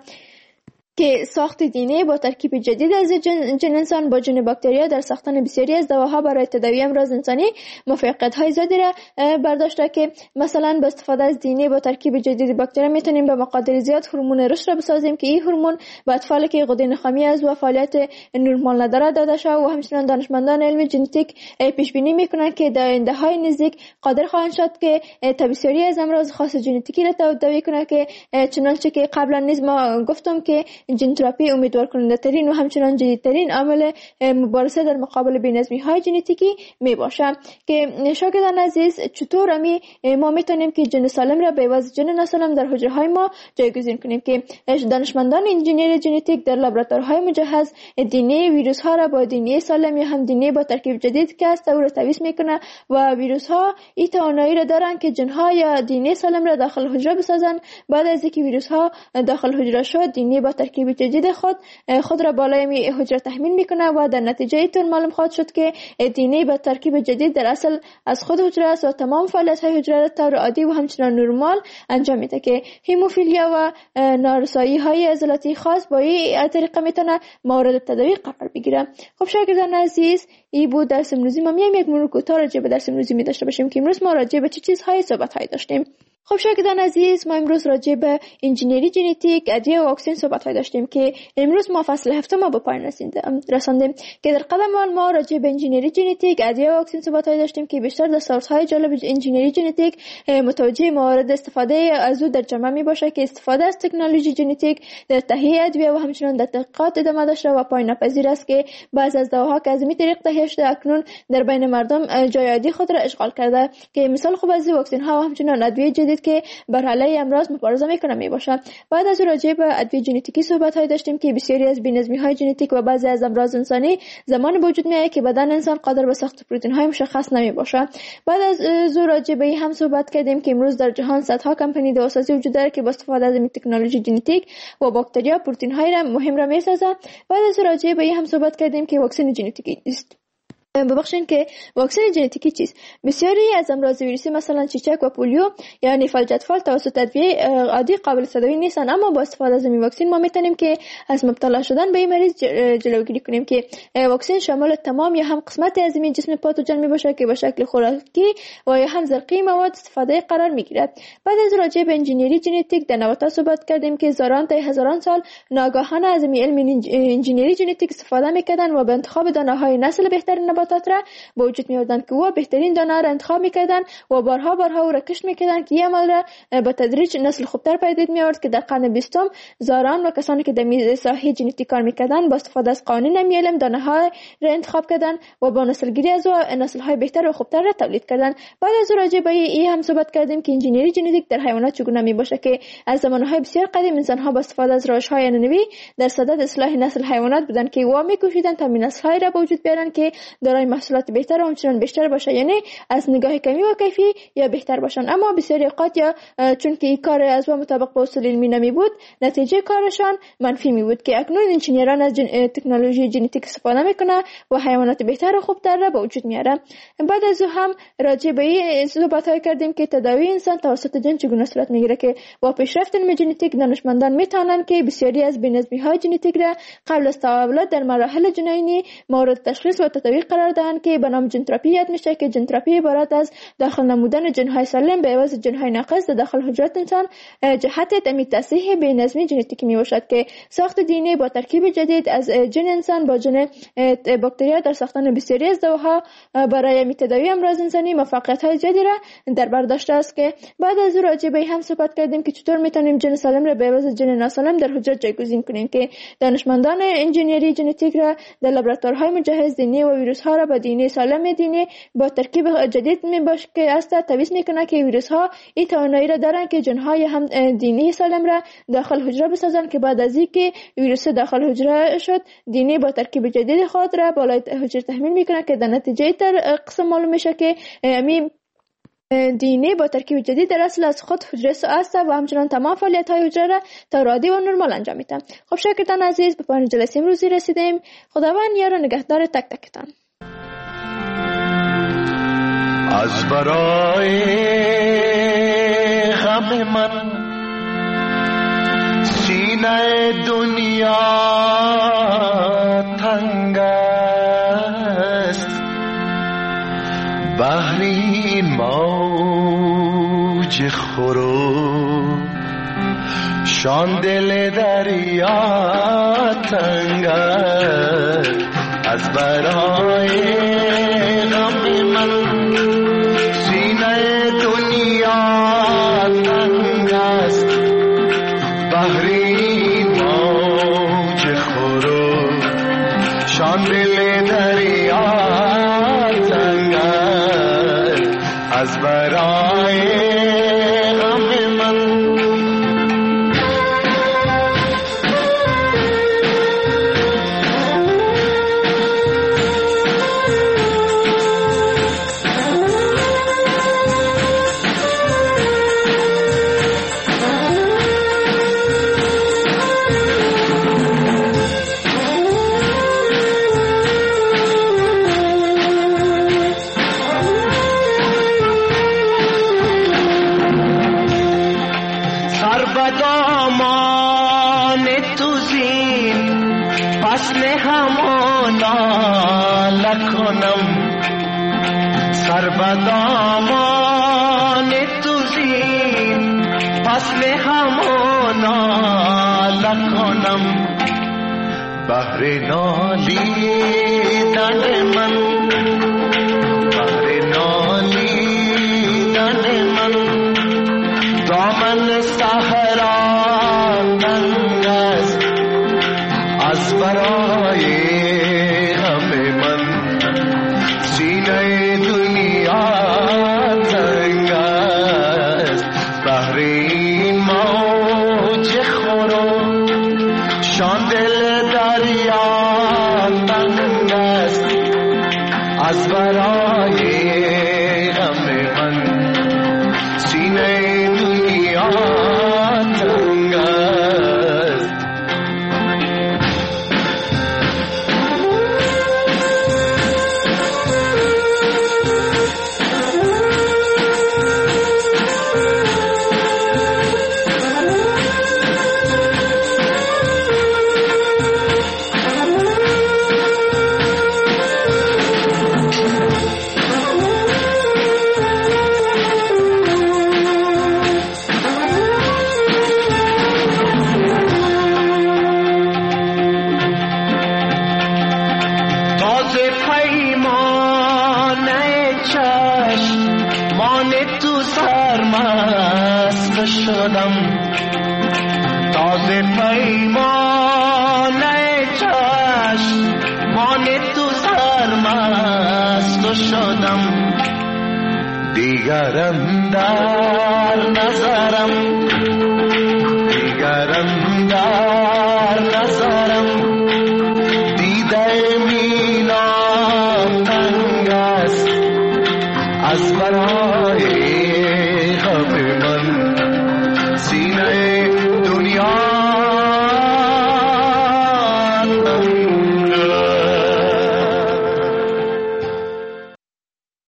که ساخت دی با ترکیب جدید از ژن انسان با ژن باکتریا در ساختن بسیاری از دواها برای تداوی امراض انسانی موفقیت‌های زیادی را برداشته. که مثلا با استفاده از دی با ترکیب جدید باکتریا میتونیم به مقادیر زیاد هورمون رشد را بسازیم که این هورمون به اطفالی که غده نخامی از و فعالیت نورمال نداره داده شده و همچنین دانشمندان علم ژنتیک پیش بینی میکنن که در آینده‌های نزدیک قادر خواهند شد که بسیاری از امراض خاص ژنتیکی را تداوی کنند. که چنانچه که قبلا نیز ما گفتم که ژن تراپی امیدوار کننده ترین و همچنان جدیدترین عامل مبارزه در مقابل بی‌نظمی‌های ژنتیکی می باشه. که شاگردان عزیز، چطور ما میتونیم که ژن سالم را به عوض ژن ناسالم در حجره ما جایگزین کنیم؟ که دانشمندان انجینری ژنتیک در لابراتوارهای مجهز دی ویروس ها را با دی سالم یا هم دی با ترکیب جدید که است او را تمیز میکنه و ویروس ها این توانایی را دارن که ژن ها یا دی سالم را داخل حجره بسازن. بعد از اینکه ویروس ها داخل حجره شد، دی با ترکیب جدید خود را بالای حجره تحمیل میکنه و در نتیجه اینطور معلوم خواهد شد که دی با ترکیب جدید در اصل از خود حجره است و تمام فعالیت‌های حجره را طور عادی و همچنان نرمال انجام میده. که هموفیلیا و نارسایی‌های عضلاتی خاص با این طریقه میتونه مورد تداوی قرار بگیره. خب شاگردان عزیز، این بود درس امروزی. ما میایم یک مرور کوتاه راجع به درس امروزی می داشته باشیم که امروز ما راجع به چه چیزهای صحبت‌های داشتیم. خب شاگردان عزیز، ما امروز راجع به انجینری ژنتیک، ادویه و واکسن صحبت داشتیم که امروز ما فصل هفتم به پایان رساندیم که در قدم اول ما راجع به انجینری ژنتیک، ادویه و واکسن صحبت داشتیم که بیشتر دستاوردهای جالب انجینری ژنتیک متوجه موارد استفاده از او در جامعه می باشه که استفاده از تکنولوژی ژنتیک در تهیه ادویه و همچنین در تحقیقات ادامه داشته و پایان ناپذیر است که بعضی از دواها که از این طریق تهیه شده اکنون در بین مردم جای عادی خود را اشغال کرده که مثال خوب از واکسن ها و همچنین ادویه جدید که بر علیه امراض مبارزه میکنه می باشه. بعد از راجع به ادویه ژنتیکی صحبت های داشتیم که بسیاری از بی‌نظمی های ژنتیک و بعضی از امراض انسانی زمان وجود میاد که بدن انسان قادر به ساخت پروتئین های مشخص نمی باشه. بعد از راجع به هم صحبت کردیم که امروز در جهان صدها کمپانی دواسازی وجود داره که با استفاده از تکنولوژی ژنتیک و باکتریا پروتئین های مهم را میسازه. بعد از راجع به هم صحبت کردیم که واکسن ژنتیکی است. ببخشید که واکسن ژنتیکی چیست؟ بسیاری از امراض ویروسی مثلا چیچک و پولیو یعنی فلجتفال توسط ادویه عادی قابل تداوی نیستن، اما با استفاده از این واکسن ما میتونیم که از مبتلا شدن به این مریض جلوگیری کنیم که واکسن شامل تمام یا هم قسمت از این جسم پاتوژن میباشه که به شکل خوراکی و یا هم زرقی مواد استفاده قرار میگیرد. بعد از راجع به انجینری ژنتیک در نباتات صحبت کردیم که هزاران تا هزاران سال ناگهانه از علم انجینری ژنتیک استفاده میکردن و به انتخاب دانه‌های نسل بهترین نباتات را به وجود می‌آوردن که او بهترین دانه را انتخاب می‌کردن و بارها او را کشت می‌کردن که این عمل را به تدریج نسل خوبتر پدید می‌آورد که در قرن 20 زاران و کسانی که در ساحه ژنتیک کار می‌کردن با استفاده از قوانین علم دانه‌ها را انتخاب کردن و با نسل‌گیری از نسل‌های بهتر و خوبتر را تولید کردن. بعد از راجع به این هم صحبت کردیم که انجینری ژنتیک در حیوانات چگونه می‌باشه که از زمان‌های بسیار قدیم انسان‌ها با استفاده از روش‌های عنعنوی در صدد اصلاح نسل حیوانات بودند که او می‌کوشیدند تا نسل‌های را به وجود بیارن که دارای محصولات بهتر و همچنان بیشتر باشه، یعنی از نگاه کمی و کیفی یا بهتر باشن. اما بسیاری اوقات یا چون که این کار از مطابق با اصول علمی نمی بود، نتیجه کارشان منفی می بود که اکنون انجینیران از تکنولوژی ژنتیک استفاده میکنه و حیوانات بهتر و خوبتر را به وجود میاره. بعد از هم راجع به این صحبت کردیم که تداوی انسان توسط جن چگونه صورت میگیره که با پیشرفت علم ژنتیک دانشمندان میتونن که بسیاری از بی‌نظمی های ژنتیک را قبل از تولد در مراحل جنینی مورد تشخیص و تداوی قرار دهند که به نام ژن تراپی یاد میشه که ژن تراپی عبارت از داخل نمودن ژن‌های سالم به عوض ژن‌های ناقص در داخل حجرات انسان جهت تامین تصحیح بی‌نظمی ژنتیکی میباشد که ساخت دی با ترکیب جدید از ژن انسان با ژن باکتریا در ساختن بسیاری از دواها برای تداوی امراض انسانی موفقیت‌های جدی را در بر داشته است. که بعد از راجع به هم صحبت کردیم که چطور میتونیم ژن سالم را به عوض ژن ناسالم در حجره جایگزین کنیم که دانشمندان انجینری ژنتیک را در لابراتوارهای مجهز دی و ویروس‌ها را با دی سالم دی با ترکیب جدید میباشه که است تویس میکنه که ویروس ها این توانایی را دارن که ژن های هم دی سالم را داخل حجره بسازن که بعد از اینکه ویروس داخل حجره شد دی با ترکیب جدید خود را بالای حجره تحمیل میکنه که در نتیجه در قسم معلوم میشه که می دی با ترکیب جدید در اصل از خود حجره است و همچنان تمام فعالیت های حجره را طور عادی و نرمال انجام میدن. خب شاگردان عزیز، به پایان جلسه امروزی رسیدیم. خداوند یار و نگهدار تک تکتان. از برای غم من سینه دنیا تنگ است، بحری موج خروش شان دل دریا تنگ است. از برای غم من سینه دنیا تنگ است، بحری موج خروش شان دل دریا تنگ است. از برای غم من سر بدامان تو زین وصل همانا لکنم بهر نالیدن من بهر نالیدن من دامن صحرا تنگ است از برای غم من سینه دنیا تنگ است بهر این موج خورو شان دل دریا تنگ است از برای غم من سینه دنیا تنگ است تازه پیمانه چشمان تو سرمست شدم دیگرم در نظرم دیگرم در نظرم دیده مینام تنگ است از برای